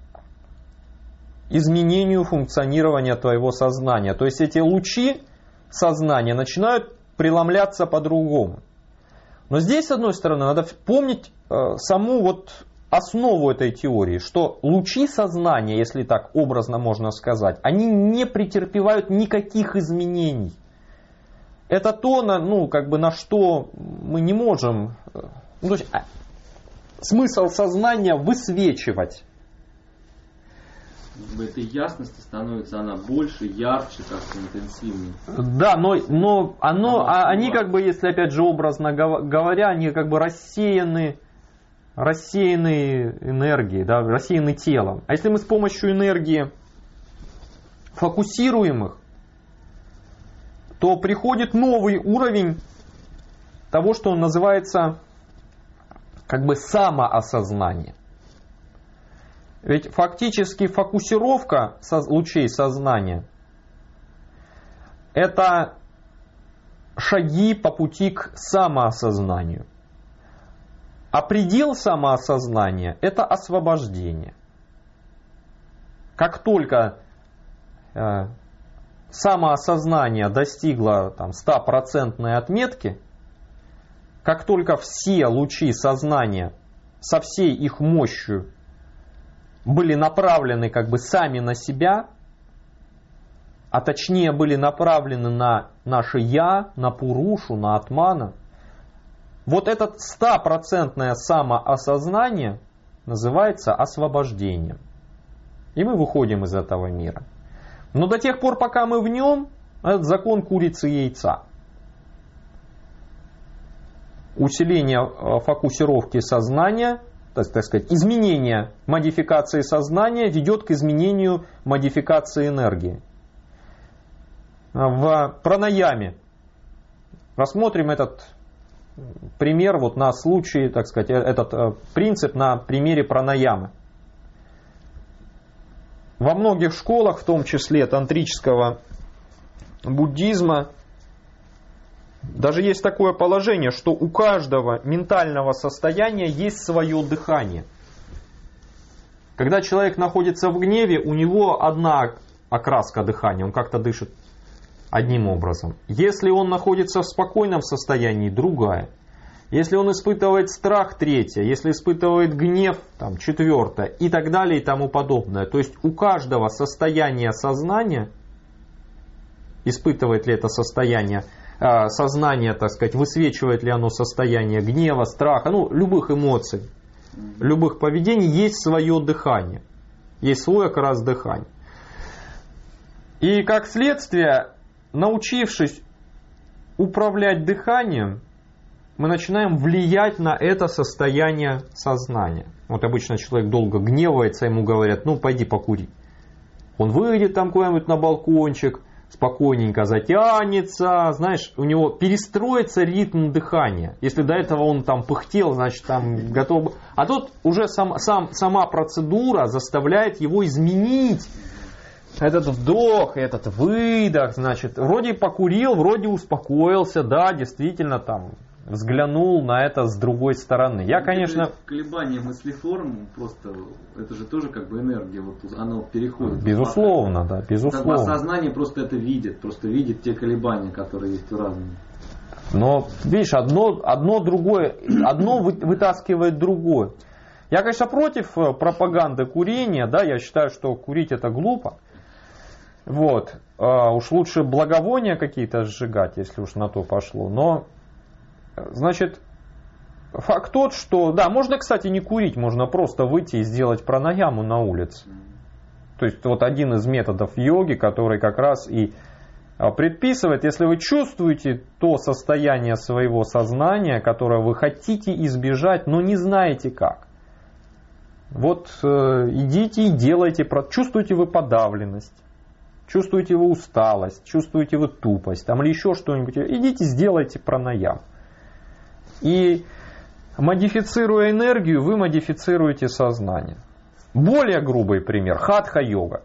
[SPEAKER 1] изменению функционирования твоего сознания. То есть эти лучи сознания начинают преломляться по-другому. Но здесь, с одной стороны, надо помнить э, саму вот основу этой теории, что лучи сознания, если так образно можно сказать, они не претерпевают никаких изменений. Это то, на, ну, как бы на что мы не можем... Ну, то есть, смысл сознания высвечивать.
[SPEAKER 2] этой ясности становится она больше, ярче, как-то интенсивнее.
[SPEAKER 1] Да, но, но оно, а, они как бы, если опять же образно говоря, они как бы рассеяны, рассеяны энергией, да, рассеяны телом. А если мы с помощью энергии фокусируем их, то приходит новый уровень того, что называется как бы самоосознание. Ведь фактически фокусировка лучей сознания — это шаги по пути к самоосознанию. А предел самоосознания — это освобождение. Как только э, самоосознание достигло там, стопроцентной отметки, как только все лучи сознания со всей их мощью были направлены как бы сами на себя, а точнее были направлены на наше «я», на Пурушу, на Атмана, вот это стопроцентное самоосознание называется освобождением. И мы выходим из этого мира. Но до тех пор, пока мы в нем, этот закон курицы и яйца. Усиление фокусировки сознания, так, так сказать, изменение модификации сознания ведет к изменению модификации энергии. В пранаяме рассмотрим этот пример вот на случае, так сказать, этот принцип на примере пранаямы. Во многих школах, в том числе тантрического буддизма, даже есть такое положение, что у каждого ментального состояния есть свое дыхание. Когда человек находится в гневе, у него одна окраска дыхания, он как-то дышит одним образом. Если он находится в спокойном состоянии, другая. Если он испытывает страх, третья. Если испытывает гнев, там, четвертая. И так далее и тому подобное. То есть у каждого состояния сознания, испытывает ли это состояние, сознание, так сказать, высвечивает ли оно состояние гнева, страха, ну, любых эмоций, любых поведений, есть свое дыхание. Есть свой окрас дыхания. И как следствие, научившись управлять дыханием, мы начинаем влиять на это состояние сознания. Вот обычно человек долго гневается, ему говорят: ну пойди покури. Он выйдет там куда-нибудь на балкончик, спокойненько затянется, знаешь, у него перестроится ритм дыхания. Если до этого он там пыхтел, значит там готов. А тут уже сам, сам, сама процедура заставляет его изменить этот вдох, этот выдох. Значит, вроде покурил, вроде успокоился, да, действительно там взглянул на это с другой стороны. Я, конечно...
[SPEAKER 2] Колебание мыслеформ, просто это же тоже как бы энергия, вот оно переходит.
[SPEAKER 1] Безусловно, да, безусловно.
[SPEAKER 2] Сознание просто это видит, просто видит те колебания, которые есть у разных.
[SPEAKER 1] Но, видишь, одно, одно другое, одно вытаскивает другое. Я, конечно, против пропаганды курения, да, я считаю, что курить это глупо. Вот. А уж лучше благовония какие-то сжигать, если уж на то пошло. Но, значит, факт тот, что, да, можно, кстати, не курить, можно просто выйти и сделать пранаяму на улице. То есть, вот один из методов йоги, который как раз и предписывает, если вы чувствуете то состояние своего сознания, которое вы хотите избежать, но не знаете как. Вот э, идите и делайте, чувствуете вы подавленность, чувствуете вы усталость, чувствуете вы тупость, там или еще что-нибудь, идите сделайте пранаям. И модифицируя энергию, вы модифицируете сознание. Более грубый пример – хатха-йога.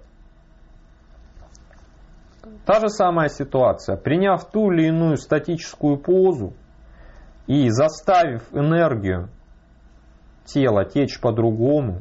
[SPEAKER 1] Та же самая ситуация. Приняв ту или иную статическую позу и заставив энергию тела течь по-другому,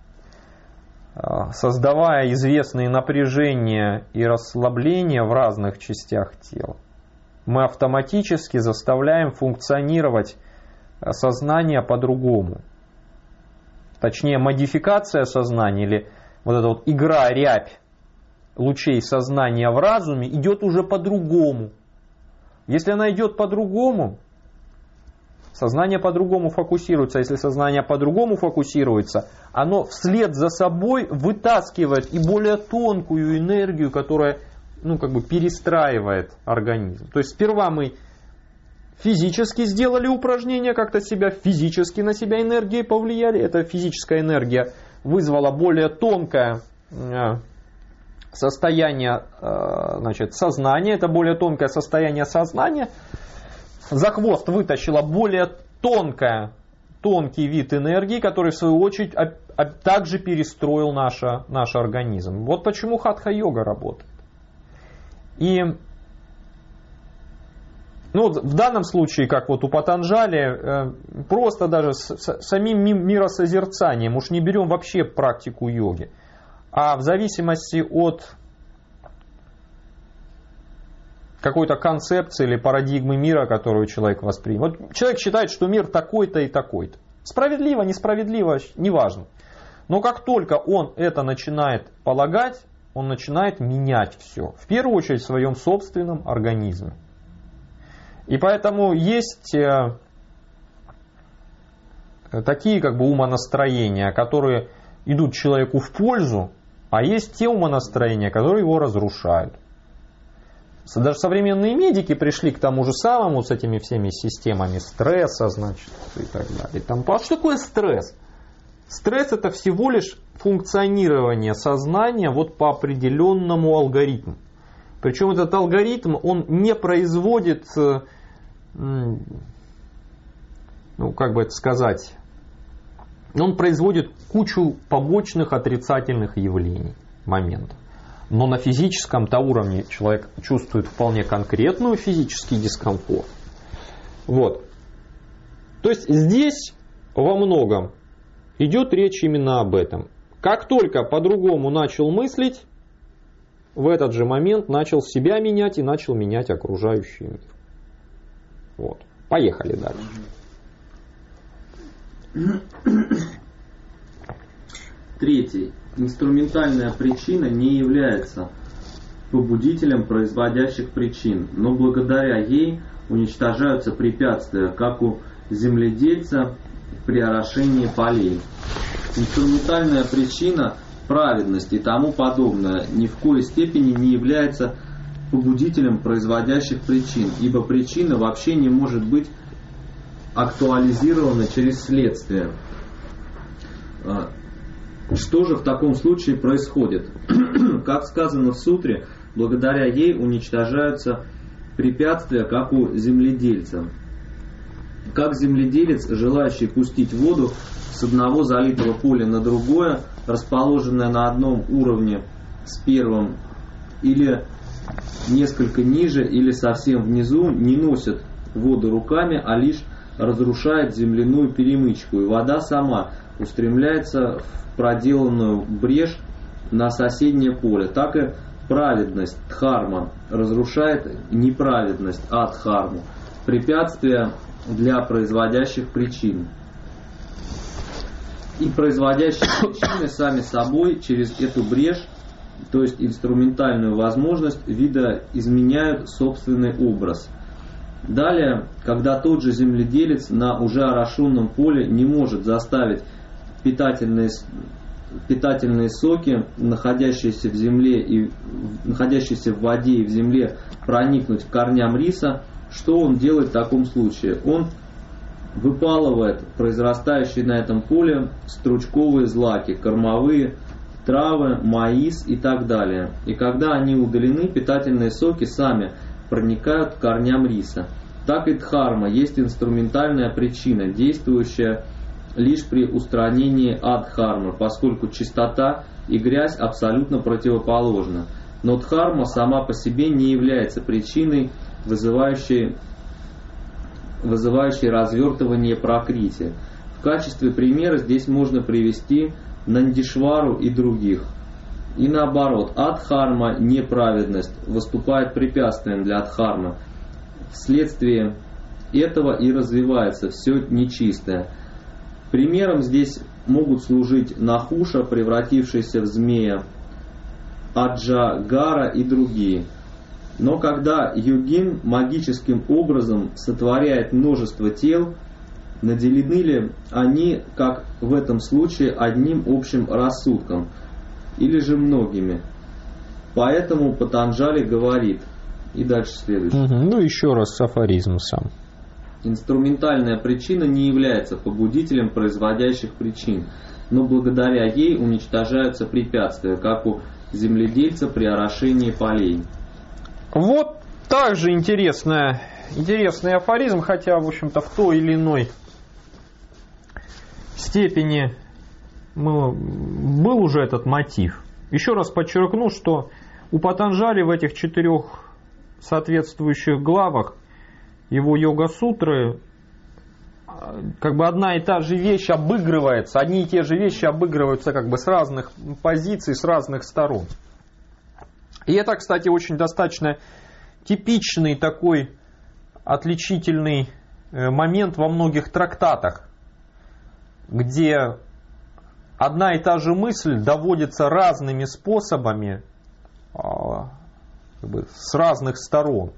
[SPEAKER 1] создавая известные напряжения и расслабления в разных частях тела, мы автоматически заставляем функционировать сознание по-другому. Точнее, модификация сознания или вот эта вот игра, рябь лучей сознания в разуме идет уже по-другому. Если она идет по-другому, сознание по-другому фокусируется. Если сознание по-другому фокусируется, оно вслед за собой вытаскивает и более тонкую энергию, которая, ну, как бы перестраивает организм. То есть сперва мы физически сделали упражнение, как-то себя физически на себя энергией повлияли. Эта физическая энергия вызвала более тонкое состояние, значит, сознания. Это более тонкое состояние сознания. За хвост вытащила более тонкое, тонкий вид энергии, который в свою очередь также перестроил наш, наш организм. Вот почему хатха-йога работает. И ну, в данном случае, как вот у Патанджали, просто даже с самим миросозерцанием, уж не берем вообще практику йоги, а в зависимости от какой-то концепции или парадигмы мира, которую человек воспринял. Вот человек считает, что мир такой-то и такой-то. Справедливо, несправедливо, неважно. Но как только он это начинает полагать, он начинает менять все. В первую очередь в своем собственном организме. И поэтому есть э, такие как бы умонастроения, которые идут человеку в пользу, а есть те умонастроения, которые его разрушают. Даже современные медики пришли к тому же самому с этими всеми системами стресса, значит, и так далее. Там, а что такое стресс? Стресс — это всего лишь функционирование сознания вот по определенному алгоритму. Причем этот алгоритм, он не производит, ну, как бы это сказать, он производит кучу побочных отрицательных явлений, моментов. Но на физическом-то уровне человек чувствует вполне конкретную физический дискомфорт. Вот. То есть здесь во многом идет речь именно об этом. Как только по-другому начал мыслить, в этот же момент начал себя менять и начал менять окружающий мир. Вот. Поехали дальше.
[SPEAKER 2] Третий. Инструментальная причина не является побудителем производящих причин, но благодаря ей уничтожаются препятствия, как у земледельца при орошении полей. Инструментальная причина, праведность и тому подобное, ни в коей степени не является побудителем производящих причин, ибо причина вообще не может быть актуализирована через следствие. Что же в таком случае происходит? Как сказано в сутре, благодаря ей уничтожаются препятствия, как у земледельца. Как земледелец, желающий пустить воду с одного залитого поля на другое, расположенное на одном уровне с первым, или несколько ниже, или совсем внизу, не носит воду руками, а лишь разрушает земляную перемычку, и вода сама устремляется в проделанную брешь на соседнее поле. Так и праведность, дхарма, разрушает неправедность, адхарму, препятствия для производящих причин. И производящие причины сами собой через эту брешь, то есть инструментальную возможность, видоизменяют собственный образ. Далее, когда тот же земледелец на уже орошенном поле не может заставить питательные, питательные соки, находящиеся в земле и находящиеся в воде и в земле, проникнуть к корням риса, что он делает в таком случае? Он выпалывает произрастающие на этом поле стручковые злаки, кормовые травы, маис и так далее. И когда они удалены, питательные соки сами проникают к корням риса. Так и дхарма есть инструментальная причина, действующая лишь при устранении адхармы, поскольку чистота и грязь абсолютно противоположны. Но дхарма сама по себе не является причиной, вызывающей, вызывающей развертывание пракрити. В качестве примера здесь можно привести Нандишвару и других. И наоборот, адхарма, неправедность, выступает препятствием для адхармы. Вследствие этого и развивается все нечистое. Примером здесь могут служить Нахуша, превратившийся в змея, Аджагара и другие. Но когда йогин магическим образом сотворяет множество тел, Наделены ли они, как в этом случае, одним общим рассудком, или же многими? Поэтому Патанджали говорит, и дальше следующее.
[SPEAKER 1] Угу. Ну, еще раз афоризм сам.
[SPEAKER 2] Инструментальная причина не является побудителем производящих причин, но благодаря ей уничтожаются препятствия, как у земледельца при орошении полей.
[SPEAKER 1] Вот также интересная, интересный афоризм, хотя, в общем-то, в той или иной степени мы, был уже этот мотив. Еще раз подчеркну, что у Патанджали в этих четырех соответствующих главах его йога-сутры как бы одна и та же вещь обыгрывается, одни и те же вещи обыгрываются как бы с разных позиций, с разных сторон. И это, кстати, очень достаточно типичный такой отличительный момент во многих трактатах, где одна и та же мысль доводится разными способами, как бы, с разных сторон.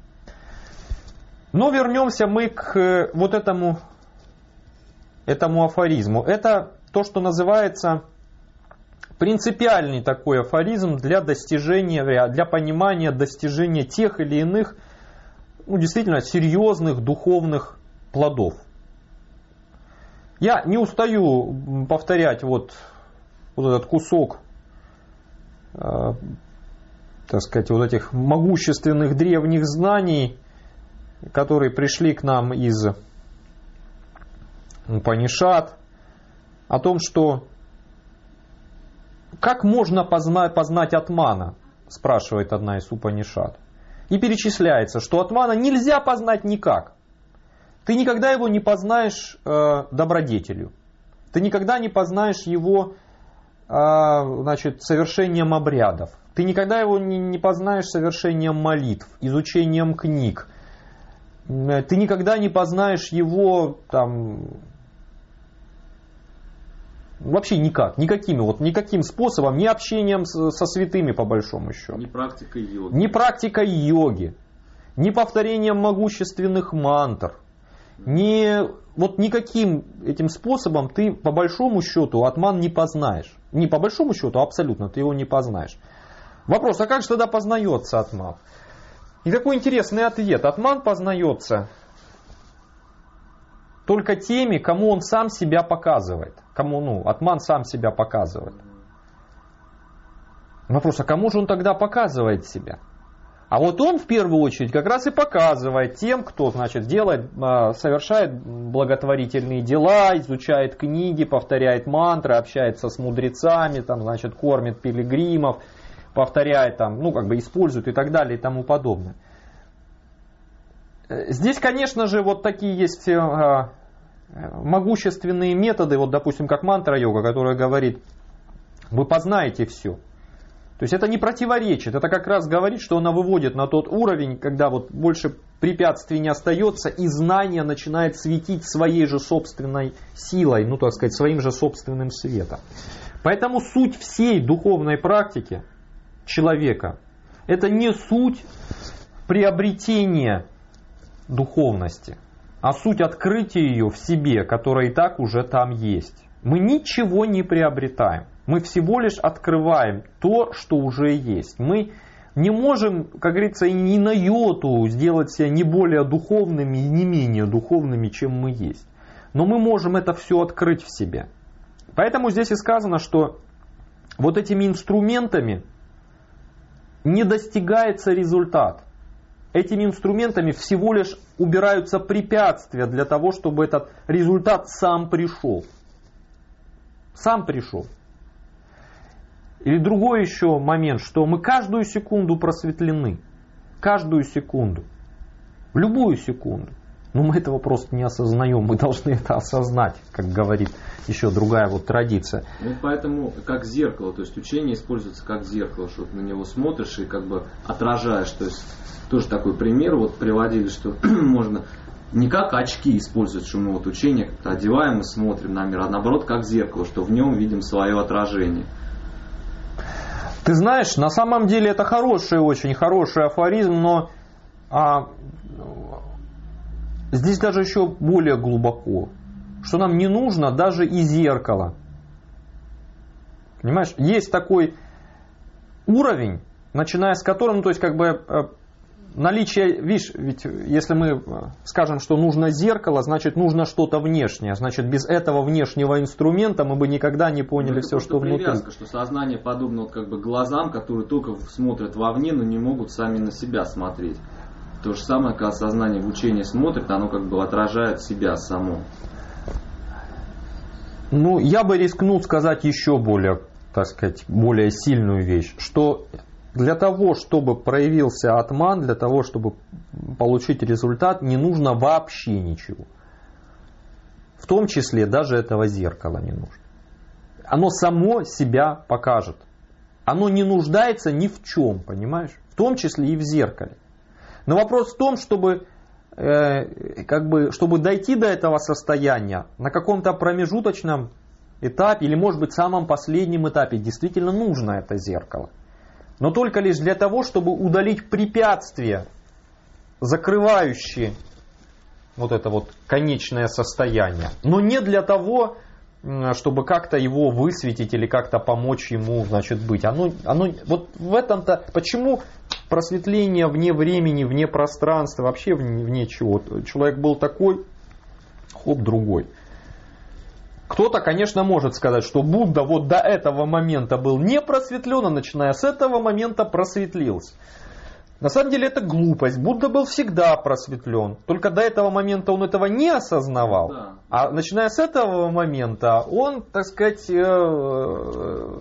[SPEAKER 1] Но вернемся мы к вот этому, этому афоризму. Это то, что называется принципиальный такой афоризм для достижения, для понимания достижения тех или иных, ну, действительно серьезных духовных плодов. Я не устаю повторять вот, вот этот кусок, э, так сказать, вот этих могущественных древних знаний, которые пришли к нам из Упанишад, о том, что как можно познать, познать Атмана, спрашивает одна из Упанишад. И перечисляется, что Атмана нельзя познать никак. Ты никогда его не познаешь э, добродетелью. Ты никогда не познаешь его э, значит, совершением обрядов. Ты никогда его не, не познаешь совершением молитв, изучением книг. Ты никогда не познаешь его там, вообще никак, никакими, вот, никаким способом, ни общением с, со святыми по большому счету.
[SPEAKER 2] Ни практикой йоги.
[SPEAKER 1] Ни практикой йоги, ни повторением могущественных мантр. Ни, вот никаким этим способом ты по большому счету Атман не познаешь. Не по большому счету, а абсолютно ты его не познаешь. Вопрос, а как же тогда познается Атман? И такой интересный ответ. Атман познается только теми, кому он сам себя показывает. Кому, ну, Атман сам себя показывает. Вопрос, а кому же он тогда показывает себя? А вот он в первую очередь как раз и показывает тем, кто, значит, делает, совершает благотворительные дела, изучает книги, повторяет мантры, общается с мудрецами, там, значит, кормит пилигримов, повторяет, там, ну, как бы использует и так далее и тому подобное. Здесь, конечно же, вот такие есть могущественные методы, вот, допустим, как мантра-йога, которая говорит, вы познаете все. То есть это не противоречит, это как раз говорит, что она выводит на тот уровень, когда вот больше препятствий не остается, и знание начинает светить своей же собственной силой, ну, так сказать, своим же собственным светом. Поэтому суть всей духовной практики человека — это не суть приобретения духовности, а суть открытия ее в себе, которая и так уже там есть. Мы ничего не приобретаем. Мы всего лишь открываем то, что уже есть. Мы не можем, как говорится, и ни на йоту сделать себя не более духовными и не менее духовными, чем мы есть. Но мы можем это все открыть в себе. Поэтому здесь и сказано, что вот этими инструментами не достигается результат. Этими инструментами всего лишь убираются препятствия для того, чтобы этот результат сам пришел. Сам пришел. Или другой еще момент, что мы каждую секунду просветлены. Каждую секунду. В любую секунду. Но мы этого просто не осознаем. Мы должны это осознать, как говорит еще другая вот традиция.
[SPEAKER 2] Ну, поэтому как зеркало. То есть учение используется как зеркало, что ты на него смотришь и как бы отражаешь. То есть тоже такой пример вот приводили, что можно не как очки использовать, что мы вот учение как-то одеваем и смотрим на мир, а наоборот как зеркало, что в нем видим свое отражение.
[SPEAKER 1] Ты знаешь, на самом деле это хороший, очень хороший афоризм, но а, здесь даже еще более глубоко, что нам не нужно даже и зеркало. Понимаешь? Есть такой уровень, начиная с которого, ну, то есть, как бы, наличие, видишь, ведь если мы скажем, что нужно зеркало, значит, нужно что-то внешнее. Значит, без этого внешнего инструмента мы бы никогда не поняли
[SPEAKER 2] ну,
[SPEAKER 1] все, что внутри.
[SPEAKER 2] Привязка, что сознание подобно вот, как бы, глазам, которые только смотрят вовне, но не могут сами на себя смотреть. То же самое, когда сознание в учении смотрит, оно как бы отражает себя само.
[SPEAKER 1] Ну, я бы рискнул сказать еще более, так сказать, более сильную вещь, что для того, чтобы проявился атман, для того, чтобы получить результат, не нужно вообще ничего. В том числе даже этого зеркала не нужно. Оно само себя покажет. Оно не нуждается ни в чем, понимаешь? В том числе и в зеркале. Но вопрос в том, чтобы, э, как бы, чтобы дойти до этого состояния на каком-то промежуточном этапе, или может быть самом последнем этапе, действительно нужно это зеркало. Но только лишь для того, чтобы удалить препятствия, закрывающие вот это вот конечное состояние. Но не для того, чтобы как-то его высветить или как-то помочь ему, значит, быть. Оно, оно, вот в этом-то, почему просветление вне времени, вне пространства, вообще вне, вне чего? Человек был такой, хоп, другой. Кто-то, конечно, может сказать, что Будда вот до этого момента был не просветлен, а начиная с этого момента просветлился. На самом деле это глупость. Будда был всегда просветлен. Только до этого момента он этого не осознавал. Да. А начиная с этого момента он, так сказать... Э...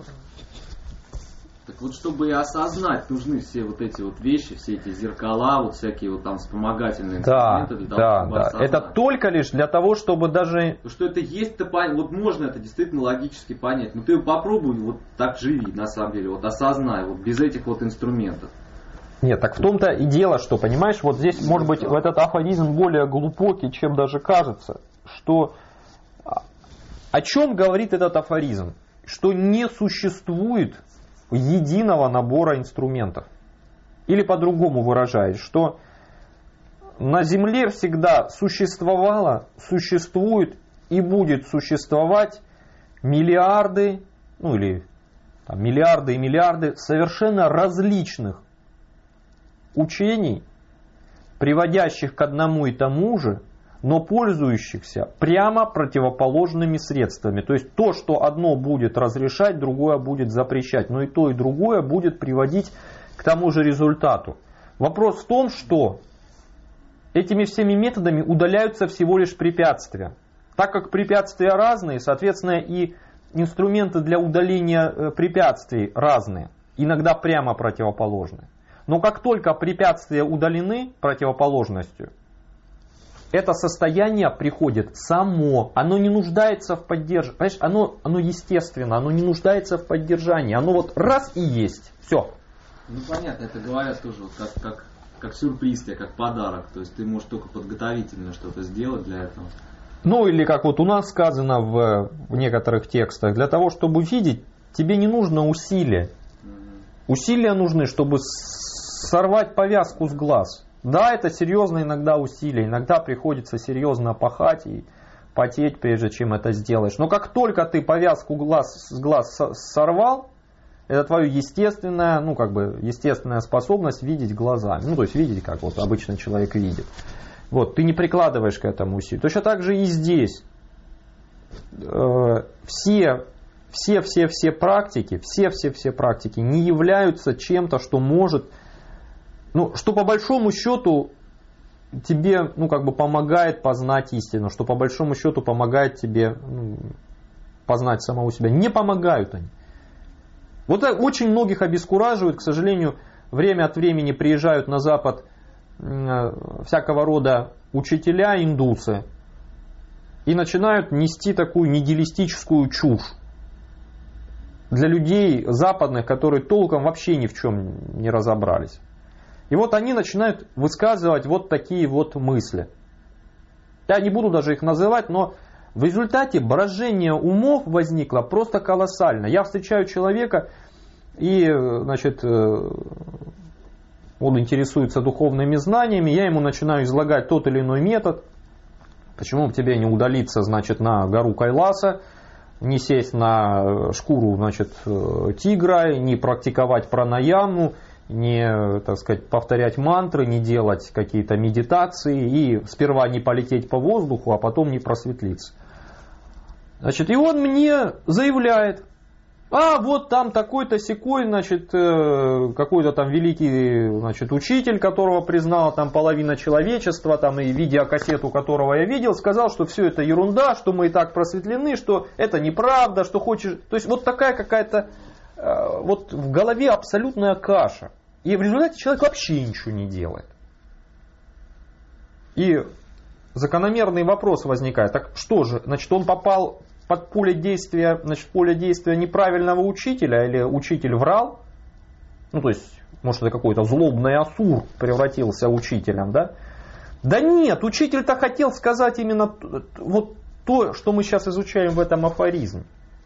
[SPEAKER 2] Так вот, чтобы и осознать, нужны все вот эти вот вещи, все эти зеркала, вот всякие вот там вспомогательные инструменты.
[SPEAKER 1] Да,
[SPEAKER 2] для того,
[SPEAKER 1] да,
[SPEAKER 2] чтобы
[SPEAKER 1] да.
[SPEAKER 2] осознать.
[SPEAKER 1] Это только лишь для того, чтобы даже...
[SPEAKER 2] Что это есть, то понять. Вот можно это действительно логически понять. Но ты попробуй вот так живи, на самом деле. Вот осознай, вот без этих вот инструментов.
[SPEAKER 1] Нет, так в том-то и дело, что, понимаешь, вот здесь, может быть, в этот афоризм более глубокий, чем даже кажется, что о чем говорит этот афоризм? Что не существует единого набора инструментов. Или по-другому выражаясь, что на Земле всегда существовало, существует и будет существовать миллиарды, ну или там, миллиарды и миллиарды совершенно различных учений, приводящих к одному и тому же, но пользующихся прямо противоположными средствами. То есть то, что одно будет разрешать, другое будет запрещать. Но и то, и другое будет приводить к тому же результату. Вопрос в том, что этими всеми методами удаляются всего лишь препятствия. Так как препятствия разные, соответственно, и инструменты для удаления препятствий разные. Иногда прямо противоположные. Но как только препятствия удалены противоположностью, это состояние приходит само. Оно не нуждается в поддержке. Понимаешь, оно, оно естественно, оно не нуждается в поддержании. Оно вот раз и есть. Все.
[SPEAKER 2] Ну понятно, это говорят тоже вот как, как, как сюрприз, как подарок. То есть ты можешь только подготовительно что-то сделать для этого.
[SPEAKER 1] Ну или как вот у нас сказано в, в некоторых текстах, для того, чтобы видеть, тебе не нужно усилия. Угу. Усилия нужны, чтобы сорвать повязку с глаз. Да, это серьезно иногда усилия, иногда приходится серьезно пахать и потеть, прежде чем это сделаешь. Но как только ты повязку глаз, с глаз сорвал, это твоя естественная, ну как бы естественная способность видеть глазами. Ну то есть видеть, как вот обычный человек видит. Вот, ты не прикладываешь к этому усилия. Точно так же и здесь. Все, все, все, все практики, все, все, все практики не являются чем-то, что может... Ну, что по большому счету тебе, ну, как бы помогает познать истину, что по большому счету помогает тебе ну, познать самого себя. Не помогают они. Вот очень многих обескураживают, к сожалению, время от времени приезжают на Запад э, всякого рода учителя, индусы, и начинают нести такую нигилистическую чушь для людей западных, которые толком вообще ни в чем не разобрались. И вот они начинают высказывать вот такие вот мысли. Я не буду даже их называть, но в результате брожение умов возникло просто колоссально. Я встречаю человека, и значит, он интересуется духовными знаниями, я ему начинаю излагать тот или иной метод, Почему бы тебе не удалиться, значит, на гору Кайласа, не сесть на шкуру, значит, тигра, не практиковать пранаяму, не, так сказать, повторять мантры, не делать какие-то медитации и сперва не полететь по воздуху, а потом не просветлиться. Значит, и он мне заявляет: а вот там такой-то сякой, значит, какой-то там великий, значит, учитель, которого признала там половина человечества, там и видеокассету которого я видел, сказал, что все это ерунда, что мы и так просветлены, что это неправда, что хочешь. То есть вот такая какая-то вот в голове абсолютная каша. И в результате человек вообще ничего не делает. И закономерный вопрос возникает: так что же, значит, он попал под поле действия, значит, поле действия неправильного учителя, или учитель врал? Ну, то есть, может, это какой-то злобный асур превратился учителем, да? Да нет, учитель-то хотел сказать именно вот то, что мы сейчас изучаем в этом афоризме.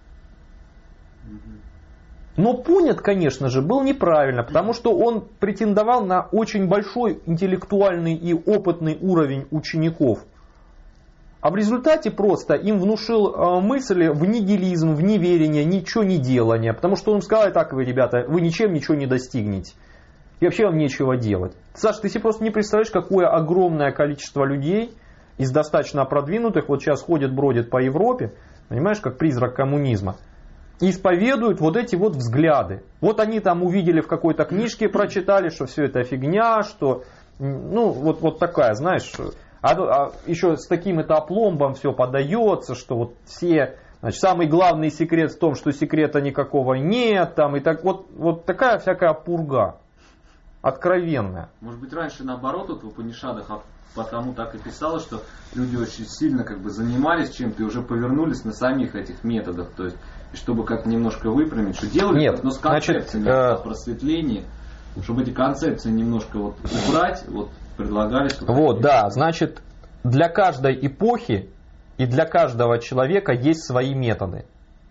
[SPEAKER 1] Но понят, конечно же, был неправильно, потому что он претендовал на очень большой интеллектуальный и опытный уровень учеников. А в результате просто им внушил мысли в нигилизм, в неверие, ничего не делания. Потому что он сказал: так вы, ребята, вы ничем ничего не достигнете. И вообще вам нечего делать. Саша, ты себе просто не представляешь, какое огромное количество людей из достаточно продвинутых вот сейчас ходит, бродит по Европе, понимаешь, как призрак коммунизма, и исповедуют вот эти вот взгляды. Вот они там увидели в какой-то книжке, прочитали, что все это фигня, что, ну, вот, вот такая, знаешь, а, а еще с таким-то опломбом все подается, что вот все, значит, самый главный секрет в том, что секрета никакого нет, там, и так, вот, вот такая всякая пурга, откровенная.
[SPEAKER 2] Может быть, раньше наоборот, вот в Упанишадах, а потому так и писалось, что люди очень сильно как бы занимались чем-то и уже повернулись на самих этих методах, то есть, и чтобы как-то немножко выпрямить, что делали,
[SPEAKER 1] Нет,
[SPEAKER 2] но с концепцией
[SPEAKER 1] значит,
[SPEAKER 2] о просветлении, чтобы эти концепции немножко вот убрать, вот предлагались. Вот,
[SPEAKER 1] вот да, значит, для каждой эпохи и для каждого человека есть свои методы.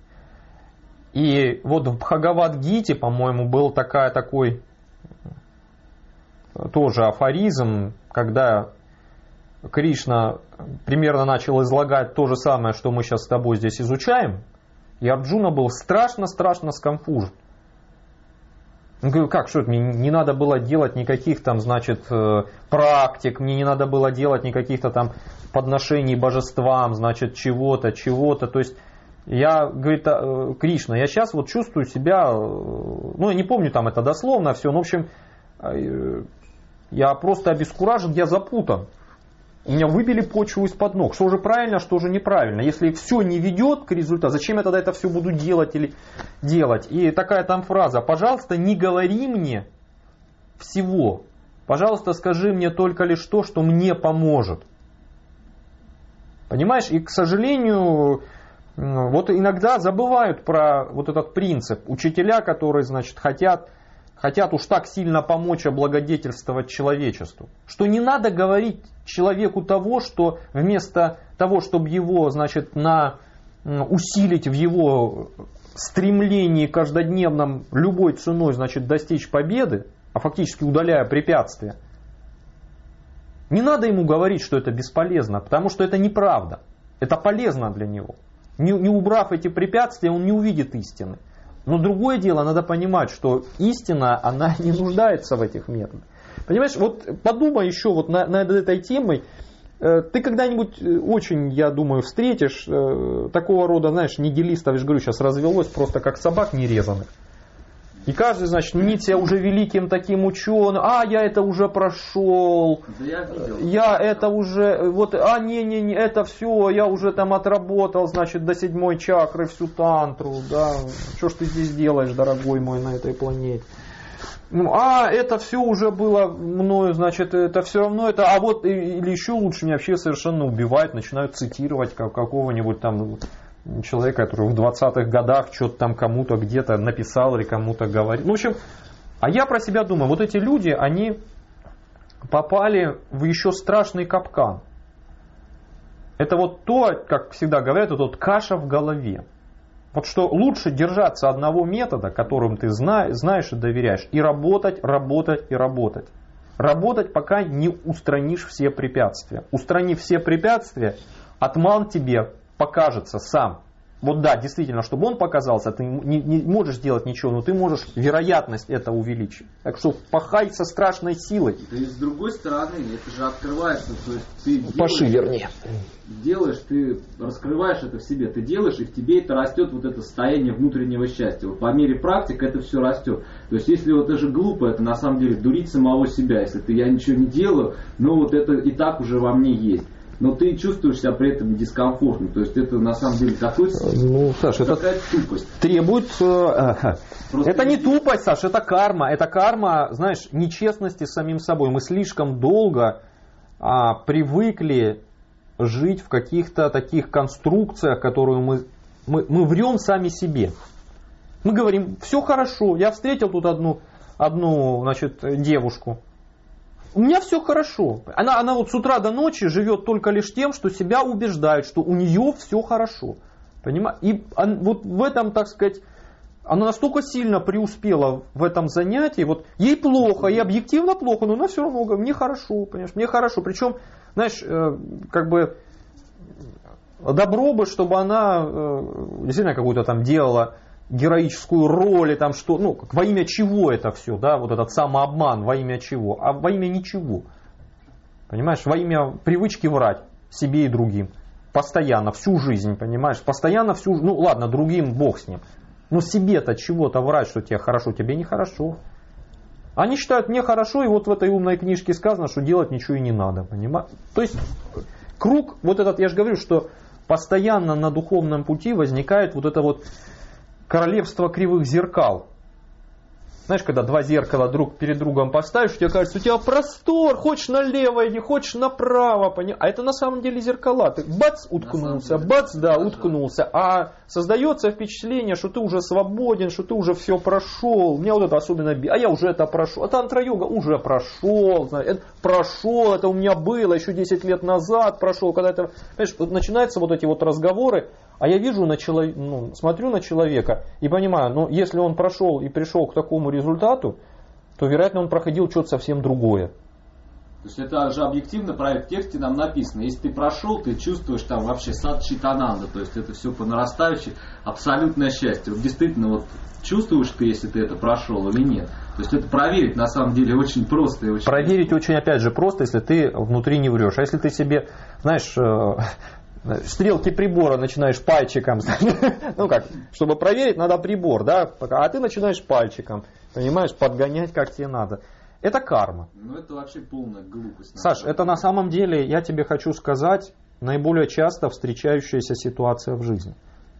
[SPEAKER 1] И вот в Бхагавад-гите, по-моему, был такая, такой тоже афоризм, когда Кришна примерно начал излагать то же самое, что мы сейчас с тобой здесь изучаем, и Арджуна был страшно-страшно сконфужен. Он говорит: как, что это, мне не надо было делать никаких там, значит, практик, мне не надо было делать никаких то там подношений божествам, значит, чего-то, чего-то. То есть я, говорит, Кришна, я сейчас вот чувствую себя, ну, я не помню там это дословно все, но, в общем, я просто обескуражен, я запутан. У меня выбили почву из-под ног. Что же правильно, что же неправильно. Если все не ведет к результату, зачем я тогда это все буду делать или делать? И такая там фраза: пожалуйста, не говори мне всего. Пожалуйста, скажи мне только лишь то, что мне поможет. Понимаешь? И, к сожалению, вот иногда забывают про вот этот принцип. Учителя, которые, значит, хотят... Хотят уж так сильно помочь облагодетельствовать человечеству, что не надо говорить человеку того, что вместо того, чтобы его, значит, на, усилить в его стремлении каждодневном любой ценой, значит, достичь победы, а фактически удаляя препятствия, не надо ему говорить, что это бесполезно, потому что это неправда. Это полезно для него. Не, не убрав эти препятствия, он не увидит истины. Но другое дело, надо понимать, что истина, она не нуждается в этих методах. Понимаешь, вот подумай еще вот над, над этой темой. Ты когда-нибудь очень, я думаю, встретишь такого рода, знаешь, нигилистов, я же говорю, сейчас развелось просто как собак нерезанных. И каждый, значит, мнит себя уже великим таким ученым. А, я это уже прошел. Да я, я это уже, вот, а, не-не-не, это все, я уже там отработал, значит, до седьмой чакры всю тантру, да. Что ж ты здесь делаешь, дорогой мой, на этой планете? Ну, а, это все уже было мною, значит, это все равно это, а вот, или еще лучше, меня вообще совершенно убивают, начинают цитировать как, какого-нибудь там человека, который в двадцатых годах что-то там кому-то где-то написал или кому-то говорит. Ну, в общем, а я про себя думаю, вот эти люди, они попали в еще страшный капкан. Это вот то, как всегда говорят, это вот каша в голове. Вот что лучше держаться одного метода, которым ты знаешь, знаешь и доверяешь, и работать, работать и работать. Работать, пока не устранишь все препятствия. Устранив все препятствия, атман тебе покажется сам. Вот да, действительно, чтобы он показался, ты не, не можешь делать ничего, но ты можешь вероятность это увеличить. Так что пахай со страшной силой.
[SPEAKER 2] Да и с другой стороны, это же открывается, то есть ты
[SPEAKER 1] Паши,
[SPEAKER 2] делаешь,
[SPEAKER 1] вернее.
[SPEAKER 2] делаешь, ты раскрываешь это в себе, ты делаешь, и в тебе это растет, вот это состояние внутреннего счастья. Вот по мере практик это все растет. То есть если вот это же глупо, это на самом деле дурить самого себя. Если ты, я ничего не делаю, но вот это и так уже во мне есть. Но ты чувствуешь себя при этом дискомфортно. То есть это на самом деле такой,
[SPEAKER 1] ну, Саш,
[SPEAKER 2] такая
[SPEAKER 1] это
[SPEAKER 2] тупость.
[SPEAKER 1] Требует... Э,
[SPEAKER 2] Просто
[SPEAKER 1] это не тупость, Саш, это карма. Это карма, знаешь, нечестности с самим собой. Мы слишком долго а, привыкли жить в каких-то таких конструкциях, которые мы, мы, мы врем сами себе. Мы говорим, все хорошо, я встретил тут одну, одну значит, девушку. У меня все хорошо. Она, она вот с утра до ночи живет только лишь тем, что себя убеждает, что у нее все хорошо. Понимаешь? И он, вот в этом, так сказать, она настолько сильно преуспела в этом занятии. Вот ей плохо, ей объективно плохо, но она все равно говорит, мне хорошо, понимаешь, мне хорошо. Причем, знаешь, как бы добро бы, чтобы она действительно какую-то там делала героическую роль, и там что, ну, во имя чего это все, да, вот этот самообман, во имя чего, а во имя ничего. Понимаешь, во имя привычки врать себе и другим. Постоянно, всю жизнь, понимаешь, постоянно всю, ну ладно, другим бог с ним. Но себе-то чего-то врать, что тебе хорошо, тебе нехорошо. Они считают, мне хорошо, и вот в этой умной книжке сказано, что делать ничего и не надо, понимаешь. То есть круг, вот этот, я же говорю, что постоянно на духовном пути возникает вот это вот королевство кривых зеркал. Знаешь, когда два зеркала друг перед другом поставишь, тебе кажется, у тебя простор, хочешь налево иди, хочешь направо. Пони... А это на самом деле зеркала. Ты бац, уткнулся, бац, да, уткнулся. А создается впечатление, что ты уже свободен, что ты уже все прошел. У меня вот это особенно... А я уже это прошел. А тантра-йога уже прошел. Это прошел, это у меня было еще десять лет назад прошел. Когда это... Понимаешь, вот начинаются вот эти вот разговоры. А я вижу на человека, ну, смотрю на человека и понимаю, ну, если он прошел и пришел к такому результату, то, вероятно, он проходил что-то совсем другое.
[SPEAKER 2] То есть это же объективно, правильно, в тексте нам написано. Если ты прошел, ты чувствуешь там вообще сад читананда. То есть это все по нарастающей, абсолютное счастье. Вот действительно, вот чувствуешь ты, если ты это прошел или нет. То есть это проверить на самом деле очень просто. И очень
[SPEAKER 1] проверить очень, опять же, просто, если ты внутри не врешь. А если ты себе, знаешь... стрелки прибора начинаешь пальчиком, ну как, чтобы проверить, надо прибор, да, а ты начинаешь пальчиком, понимаешь, подгонять как тебе надо. Это карма.
[SPEAKER 2] Ну это вообще полная глупость.
[SPEAKER 1] Саш, это на самом деле, я тебе хочу сказать, наиболее часто встречающаяся ситуация в жизни.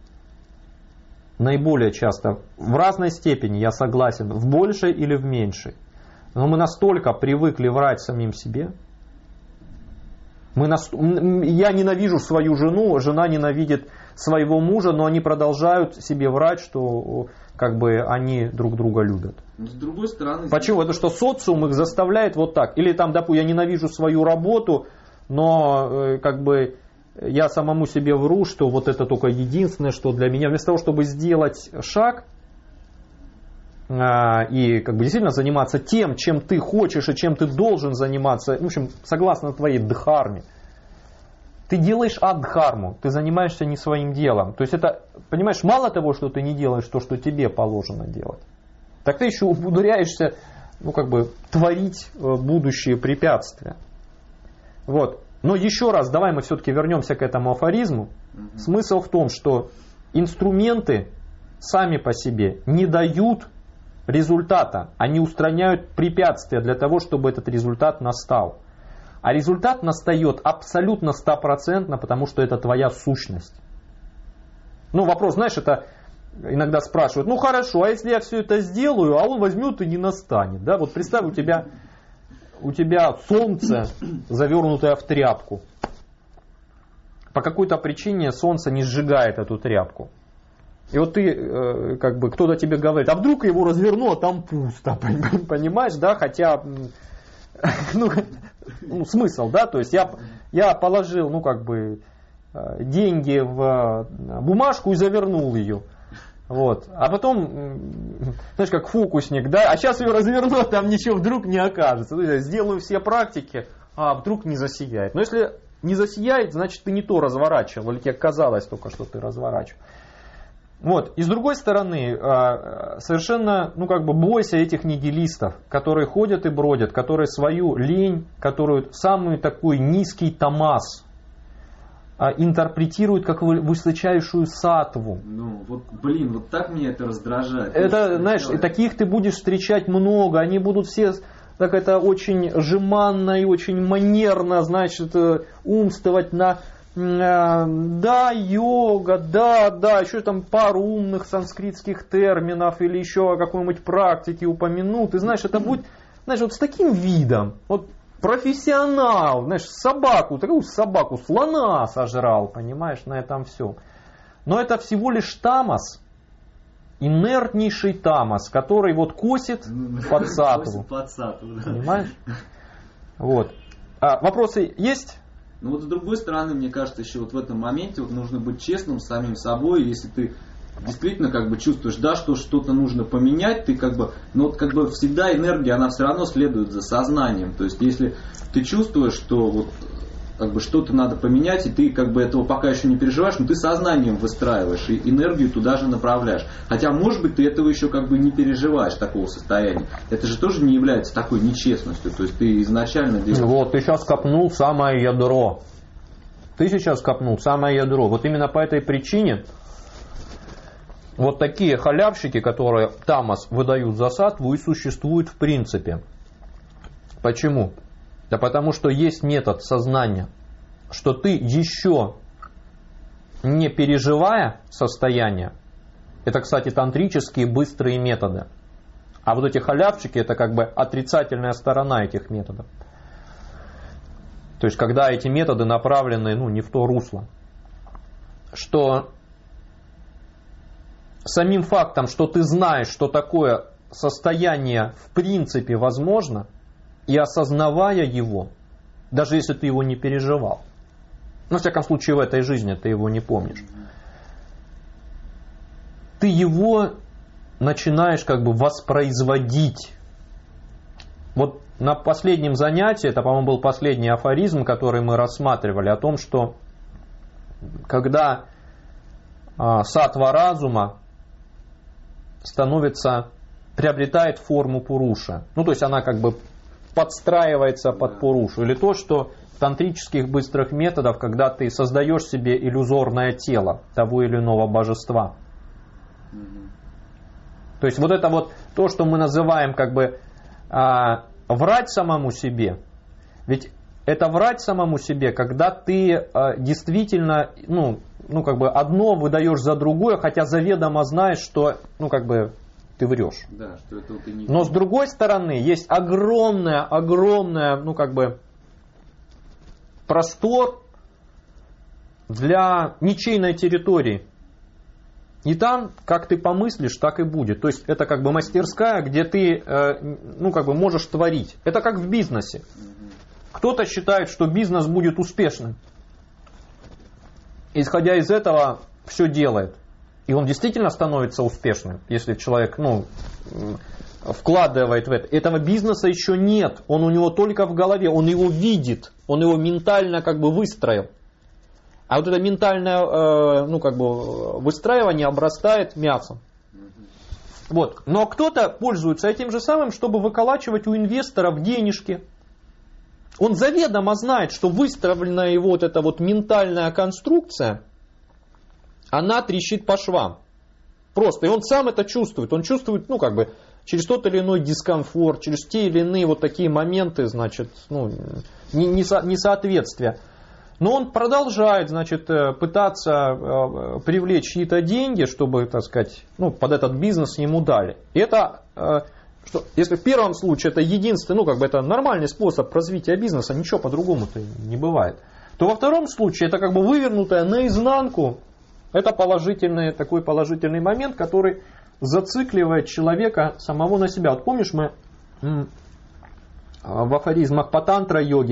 [SPEAKER 1] Наиболее часто, в разной степени, я согласен, в большей или в меньшей. Но мы настолько привыкли врать самим себе. Мы наст... Я ненавижу свою жену, жена ненавидит своего мужа, но они продолжают себе врать, что как бы они друг друга любят.
[SPEAKER 2] Но с другой стороны...
[SPEAKER 1] Почему? Это что социум их заставляет вот так. Или там, допустим, я ненавижу свою работу, но как бы я самому себе вру, что вот это только единственное, что для меня. Вместо того, чтобы сделать шаг и как бы действительно заниматься тем, чем ты хочешь и чем ты должен заниматься, в общем, согласно твоей дхарме, ты делаешь адхарму, ты занимаешься не своим делом. То есть это, понимаешь, мало того, что ты не делаешь то, что тебе положено делать, так ты еще умудряешься, ну как бы, творить будущие препятствия. Вот. Но еще раз, давай мы все-таки вернемся к этому афоризму. Mm-hmm. Смысл в том, что инструменты сами по себе не дают результата, они устраняют препятствия для того, чтобы этот результат настал. А результат настает абсолютно стопроцентно, потому что это твоя сущность. Ну, вопрос, знаешь, это иногда спрашивают, ну хорошо, а если я все это сделаю, а он возьмет и не настанет. Да? Вот представь, у тебя, у тебя солнце, завернутое в тряпку. По какой-то причине солнце не сжигает эту тряпку. И вот ты, как бы, кто-то тебе говорит, а вдруг я его разверну, а там пусто, понимаешь, да, хотя, ну, ну смысл, да, то есть я, я положил, ну, как бы, деньги в бумажку и завернул ее. Вот. А потом, знаешь, как фокусник, да, а сейчас ее разверну, там ничего вдруг не окажется. То есть, сделаю все практики, а вдруг не засияет. Но если не засияет, значит ты не то разворачивал, или тебе казалось только, что ты разворачивал. Вот. И с другой стороны, совершенно, ну как бы бойся этих нигилистов, которые ходят и бродят, которые свою лень, которую самый такой низкий тамас интерпретируют как высочайшую саттву.
[SPEAKER 2] Ну, вот, блин, вот так меня это раздражает.
[SPEAKER 1] Это, знаешь, и таких ты будешь встречать много, они будут все так это очень жеманно и очень манерно, значит, умствовать на да, йога, да, да, еще там пару умных санскритских терминов или еще о какой-нибудь практике упомянут. И знаешь, это будет, знаешь, вот с таким видом, вот профессионал, знаешь, собаку, такую собаку, слона сожрал, понимаешь, на этом все. Но это всего лишь тамас, инертнейший тамас, который вот косит под саттву. Понимаешь? Вот. А вопросы есть?
[SPEAKER 2] Ну вот с другой стороны, мне кажется, еще вот в этом моменте вот нужно быть честным с самим собой. Если ты действительно как бы чувствуешь, да, что что-то нужно поменять, ты как бы, ну вот как бы всегда энергия, она все равно следует за сознанием. То есть если ты чувствуешь, что вот как бы что-то надо поменять, и ты как бы этого пока еще не переживаешь, но ты сознанием выстраиваешь и энергию туда же направляешь. Хотя, может быть, ты этого еще как бы не переживаешь, такого состояния. Это же тоже не является такой нечестностью. То есть ты изначально делаешь...
[SPEAKER 1] Вот, ты сейчас копнул самое ядро. Ты сейчас копнул самое ядро. Вот именно по этой причине вот такие халявщики, которые тамас выдают за саттву, и существуют в принципе. Почему? Да потому что есть метод сознания, что ты еще не переживая состояние, это, кстати, тантрические быстрые методы, а вот эти халявчики, это как бы отрицательная сторона этих методов. То есть, когда эти методы направлены, ну, не в то русло, что самим фактом, что ты знаешь, что такое состояние в принципе возможно, и осознавая его, даже если ты его не переживал, ну, во всяком случае, в этой жизни ты его не помнишь, ты его начинаешь как бы воспроизводить. Вот на последнем занятии, это, по-моему, был последний афоризм, который мы рассматривали, о том, что когда а, саттва разума становится, приобретает форму пуруша, ну, то есть она как бы подстраивается под пурушу. Или то, что в тантрических быстрых методах, когда ты создаешь себе иллюзорное тело того или иного божества. Mm-hmm. То есть вот это вот то, что мы называем как бы а, врать самому себе. Ведь это врать самому себе, когда ты а, действительно, ну, ну как бы одно выдаешь за другое, хотя заведомо знаешь, что, ну как бы ты врешь.
[SPEAKER 2] Да, что это ты не...
[SPEAKER 1] Но с другой стороны, есть огромная, огромная, ну как бы, простор для ничейной территории. И там, как ты помыслишь, так и будет. То есть это как бы мастерская, где ты, э, ну как бы, можешь творить. Это как в бизнесе. Угу. Кто-то считает, что бизнес будет успешным. Исходя из этого, все делает. И он действительно становится успешным, если человек, ну, вкладывает в это. Этого бизнеса еще нет, он у него только в голове, он его видит, он его ментально как бы выстроил. А вот это ментальное, э, ну, как бы выстраивание обрастает мясом. Вот. Но кто-то пользуется этим же самым, чтобы выколачивать у инвесторов денежки. Он заведомо знает, что выстроенная его вот эта вот ментальная конструкция, она трещит по швам. Просто. И он сам это чувствует. Он чувствует, ну, как бы, через тот или иной дискомфорт, через те или иные вот такие моменты, значит, ну, несоответствия. Но он продолжает, значит, пытаться привлечь чьи-то деньги, чтобы, так сказать, ну, под этот бизнес ему дали. И это, что, если в первом случае это единственный, ну, как бы это нормальный способ развития бизнеса, ничего по-другому-то не бывает, то во втором случае это как бы вывернутое наизнанку. Это положительный, такой положительный момент, который зацикливает человека самого на себя. Вот помнишь, мы в афоризмах по тантра-йоге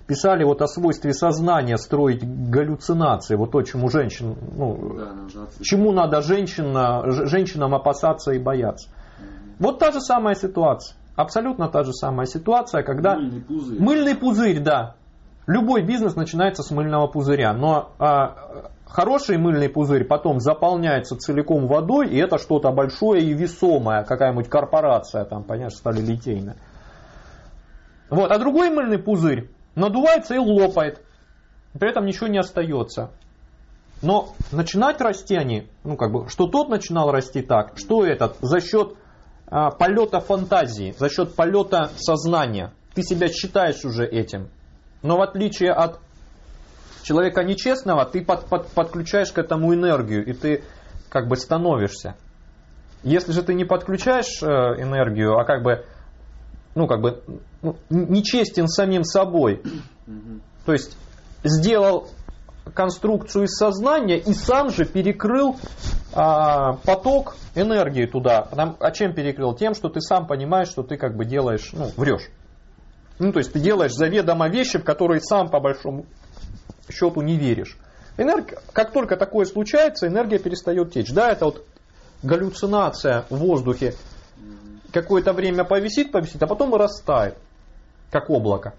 [SPEAKER 1] писали вот о свойстве сознания строить галлюцинации, вот то, чему женщин, ну,
[SPEAKER 2] Да, надо
[SPEAKER 1] чему надо женщина, женщинам опасаться и бояться. Вот та же самая ситуация. Абсолютно та же самая ситуация, когда...
[SPEAKER 2] Мыльный пузырь.
[SPEAKER 1] Мыльный пузырь, да. Любой бизнес начинается с мыльного пузыря. Но а, хороший мыльный пузырь потом заполняется целиком водой, и это что-то большое и весомое. Какая-нибудь корпорация, там, понятно, сталелитейная. Вот. А другой мыльный пузырь надувается и лопает. При этом ничего не остается. Но начинать расти они, ну как бы, что тот начинал расти так, что этот, за счет а, полета фантазии, за счет полета сознания. Ты себя считаешь уже этим. Но в отличие от человека нечестного, ты под, под, подключаешь к этому энергию, и ты как бы становишься. Если же ты не подключаешь э, энергию, а как бы, ну как бы, ну, нечестен самим собой, то есть сделал конструкцию из сознания и сам же перекрыл а, поток энергии туда. А чем перекрыл? Тем, что ты сам понимаешь, что ты как бы делаешь, ну, врешь. Ну, то есть ты делаешь заведомо вещи, в которые сам по большому счету не веришь. Энергия, как только такое случается, энергия перестает течь. Да, это вот галлюцинация в воздухе. Какое-то время повисит, повисит, а потом и растает, как облако.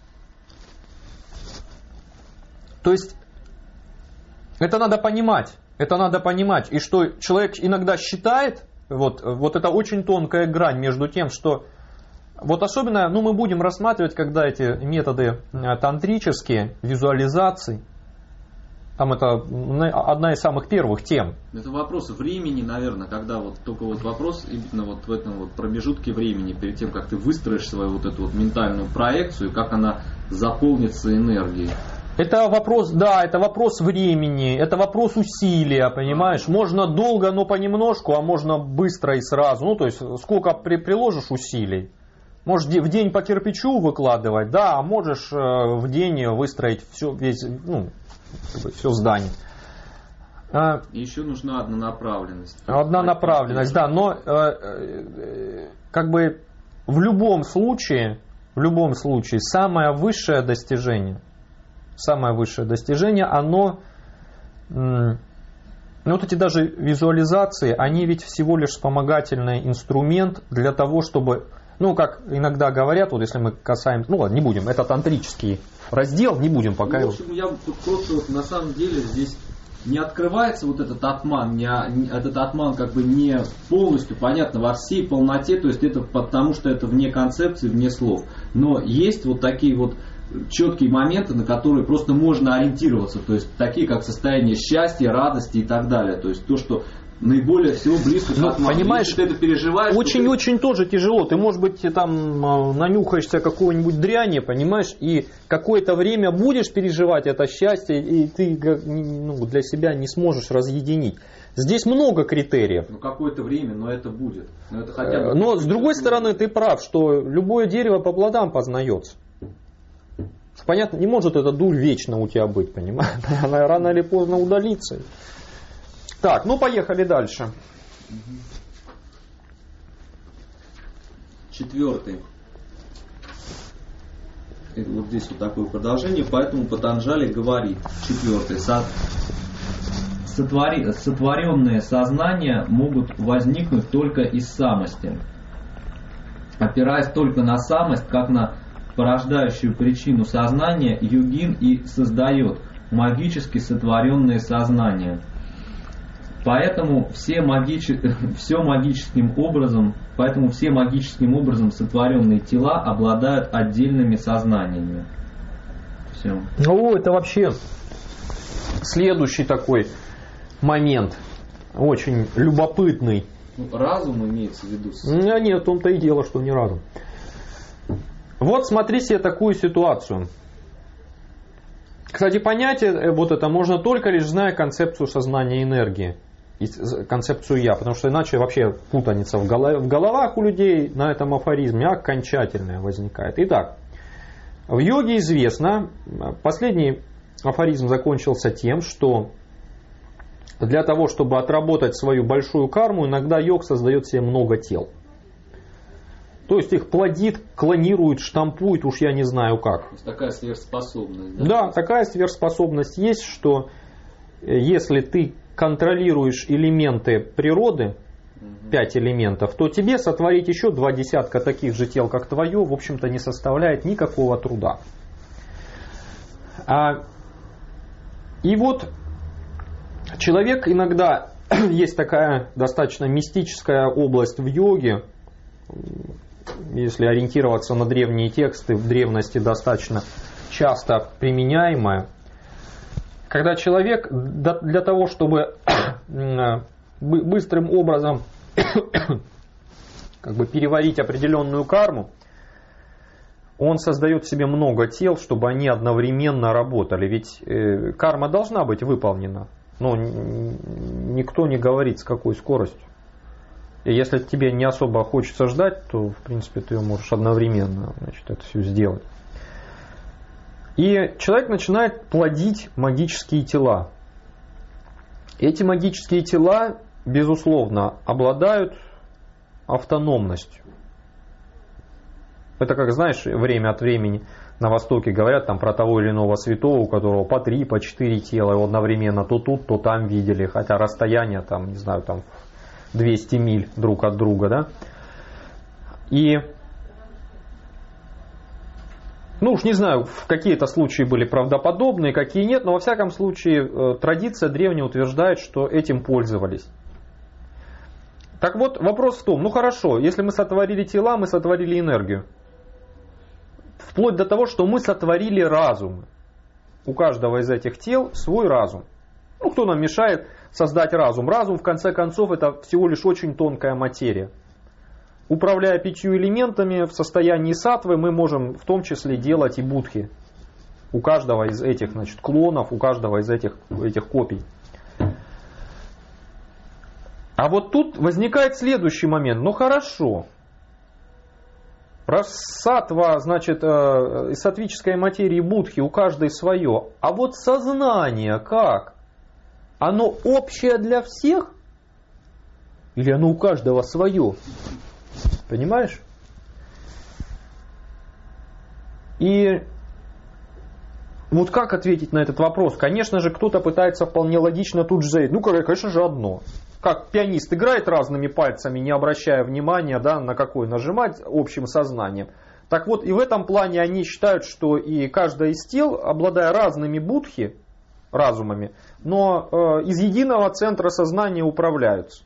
[SPEAKER 1] То есть это надо понимать. Это надо понимать. И что человек иногда считает, вот, вот это очень тонкая грань между тем, что вот особенно, ну, мы будем рассматривать, когда эти методы тантрические, визуализации, там это одна из самых первых тем.
[SPEAKER 2] Это вопрос времени, наверное, когда вот только вот вопрос именно вот в этом вот промежутке времени, перед тем, как ты выстроишь свою вот эту вот ментальную проекцию, как она заполнится энергией.
[SPEAKER 1] Это вопрос, да, это вопрос времени, это вопрос усилия, понимаешь? Можно долго, но понемножку, а можно быстро и сразу. Ну, то есть, сколько при, приложишь усилий. Можешь в день по кирпичу выкладывать, да, а можешь в день выстроить все, весь, ну, все здание.
[SPEAKER 2] И еще нужна однонаправленность.
[SPEAKER 1] Однонаправленность, да, но как бы в любом случае, в любом случае, самое высшее достижение, самое высшее достижение, оно, ну вот эти даже визуализации, они ведь всего лишь вспомогательный инструмент для того, чтобы, ну как иногда говорят, вот если мы касаемся, ну ладно, не будем, это тантрический раздел, не будем пока
[SPEAKER 2] ну,
[SPEAKER 1] его.
[SPEAKER 2] В общем, я просто вот, на самом деле здесь не открывается вот этот атман, не, этот атман как бы не полностью понятно во всей полноте, то есть это потому что это вне концепции, вне слов. Но есть вот такие вот четкие моменты, на которые просто можно ориентироваться, то есть такие как состояние счастья, радости и так далее, то есть то, что наиболее всего близко к
[SPEAKER 1] ну,
[SPEAKER 2] атману.
[SPEAKER 1] Понимаешь,
[SPEAKER 2] если ты это переживаешь,
[SPEAKER 1] очень-очень
[SPEAKER 2] ты...
[SPEAKER 1] тоже тяжело. Ты, может быть, там нанюхаешься какого-нибудь дряни, понимаешь, и какое-то время будешь переживать это счастье, и ты ну, для себя не сможешь разъединить. Здесь много критериев.
[SPEAKER 2] Ну, какое-то время, но это будет. Но, это хотя бы
[SPEAKER 1] но с другой стороны, ты прав, что любое дерево по плодам познается. Понятно, не может эта дурь вечно у тебя быть, понимаешь? Она рано или поздно удалится. Так, ну поехали дальше.
[SPEAKER 2] Четвертый. И вот здесь вот такое продолжение, поэтому Патанджали говорит, четвертый, со... Сотвори... сотворенные сознания могут возникнуть только из самости. Опираясь только на самость, как на порождающую причину сознания, йогин и создает магически сотворенные сознания. Поэтому все, магичи... все магическим образом, поэтому все магическим образом сотворенные тела обладают отдельными сознаниями. Все.
[SPEAKER 1] Ну, это вообще следующий такой момент, очень любопытный.
[SPEAKER 2] Ну, разум имеется в виду?
[SPEAKER 1] А нет, в том-то и дело, что не разум. Вот смотри себе такую ситуацию. Кстати, понятие вот это можно только лишь зная концепцию сознания энергии. И концепцию я, потому что иначе вообще путаница в, голов, в головах у людей на этом афоризме окончательная возникает. Итак, в йоге известно, последний афоризм закончился тем, что для того, чтобы отработать свою большую карму, иногда йог создает себе много тел. То есть их плодит, клонирует, штампует, уж я не знаю как.
[SPEAKER 2] То есть такая сверхспособность. Да,
[SPEAKER 1] да, такая сверхспособность есть, что если ты контролируешь элементы природы, угу. пять элементов, то тебе сотворить еще два десятка таких же тел, как твое, в общем-то, не составляет никакого труда. А, и вот человек иногда, есть такая достаточно мистическая область в йоге, если ориентироваться на древние тексты, в древности достаточно часто применяемая, когда человек для того, чтобы быстрым образом как бы переварить определенную карму, он создает себе много тел, чтобы они одновременно работали. Ведь э, карма должна быть выполнена, но никто не говорит, с какой скоростью. И если тебе не особо хочется ждать, то, в принципе, ты можешь одновременно, значит, это все сделать. И человек начинает плодить магические тела. Эти магические тела, безусловно, обладают автономностью. Это как, знаешь, время от времени на Востоке говорят там про того или иного святого, у которого по три, по четыре тела, его одновременно то тут, то там видели, хотя расстояние там, не знаю, там двести миль друг от друга, да. И, ну уж не знаю, в какие-то случаи были правдоподобные, какие нет, но во всяком случае традиция древняя утверждает, что этим пользовались. Так вот, вопрос в том, ну хорошо, если мы сотворили тела, мы сотворили энергию. Вплоть до того, что мы сотворили разум. У каждого из этих тел свой разум. Ну, кто нам мешает создать разум? Разум, в конце концов, это всего лишь очень тонкая материя. Управляя пятью элементами в состоянии саттвы, мы можем в том числе делать и будхи. У каждого из этих, значит, клонов, у каждого из этих, этих копий. А вот тут возникает следующий момент. Ну хорошо. Раз саттва, значит, из саттвической материи будхи у каждой свое. А вот сознание как? Оно общее для всех? Или оно у каждого свое? Понимаешь? И вот как ответить на этот вопрос? Конечно же, кто-то пытается вполне логично тут же заявить. Ну, конечно же, одно. Как пианист играет разными пальцами, не обращая внимания, да, на какой нажимать общим сознанием. Так вот, и в этом плане они считают, что и каждая из тел, обладая разными будхи, разумами, но э, из единого центра сознания управляются.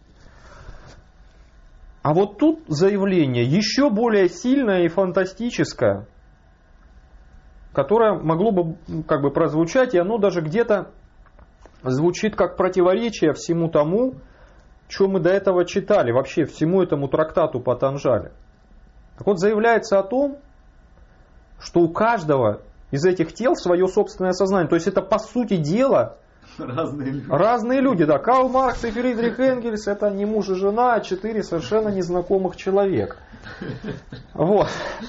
[SPEAKER 1] А вот тут заявление еще более сильное и фантастическое, которое могло бы как бы прозвучать, и оно даже где-то звучит как противоречие всему тому, что мы до этого читали, вообще всему этому трактату Патанджали. Так вот, заявляется о том, что у каждого из этих тел свое собственное сознание. То есть это, по сути дела,
[SPEAKER 2] разные люди.
[SPEAKER 1] Разные люди, да. Карл Маркс и Фридрих Энгельс — это не муж и жена, а четыре совершенно незнакомых человека. Вот.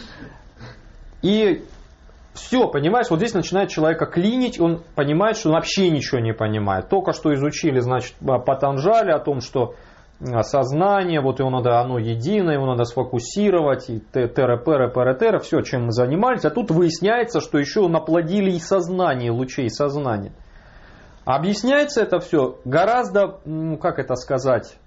[SPEAKER 1] И все, понимаешь, вот здесь начинает человека клинить, он понимает, что он вообще ничего не понимает. Только что изучили, значит, Патанджали о том, что сознание, вот его надо, оно единое, его надо сфокусировать, и ТРП, РП, РТР, все, чем мы занимались. А тут выясняется, что еще наплодили и сознание, лучей сознания. А объясняется это все гораздо, ну как это сказать,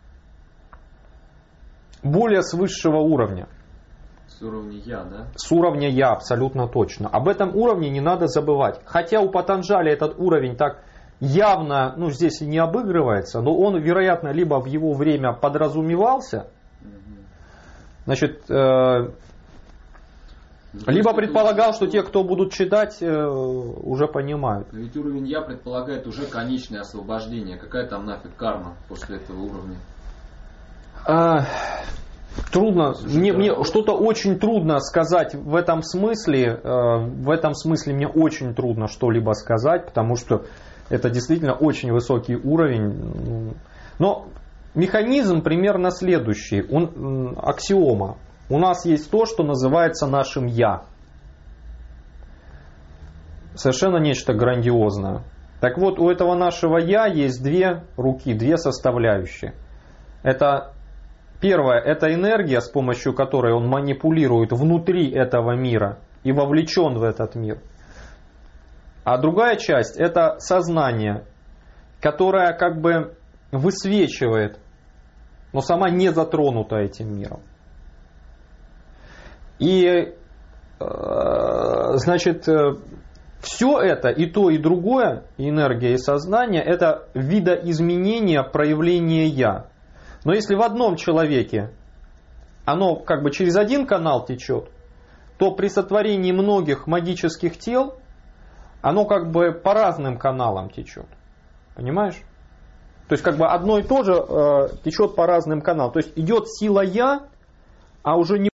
[SPEAKER 1] более с высшего уровня.
[SPEAKER 2] С уровня «я», да?
[SPEAKER 1] С уровня «я», абсолютно точно. Об этом уровне не надо забывать. Хотя у Патанджали этот уровень так явно, ну здесь не обыгрывается, но он, вероятно, либо в его время подразумевался, значит, э, либо предполагал, что те, кто будут читать, э, уже понимают.
[SPEAKER 2] Ведь уровень «я» предполагает уже конечное освобождение. Какая там нафиг карма после этого уровня?
[SPEAKER 1] А... Трудно, мне, мне что-то очень трудно сказать в этом смысле, в этом смысле мне очень трудно что-либо сказать, потому что это действительно очень высокий уровень. Но механизм примерно следующий, он, аксиома. У нас есть то, что называется нашим «я». Совершенно нечто грандиозное. Так вот, у этого нашего «я» есть две руки, две составляющие. Это Первое, это энергия, с помощью которой он манипулирует внутри этого мира и вовлечен в этот мир. А другая часть, это сознание, которое как бы высвечивает, но сама не затронута этим миром. И, значит, все это, и то, и другое, и энергия, и сознание, это видоизменение проявления «я». Но если в одном человеке оно как бы через один канал течет, то при сотворении многих магических тел оно как бы по разным каналам течет. Понимаешь? То есть как бы одно и то же э, течет по разным каналам. То есть идет сила «я», а уже не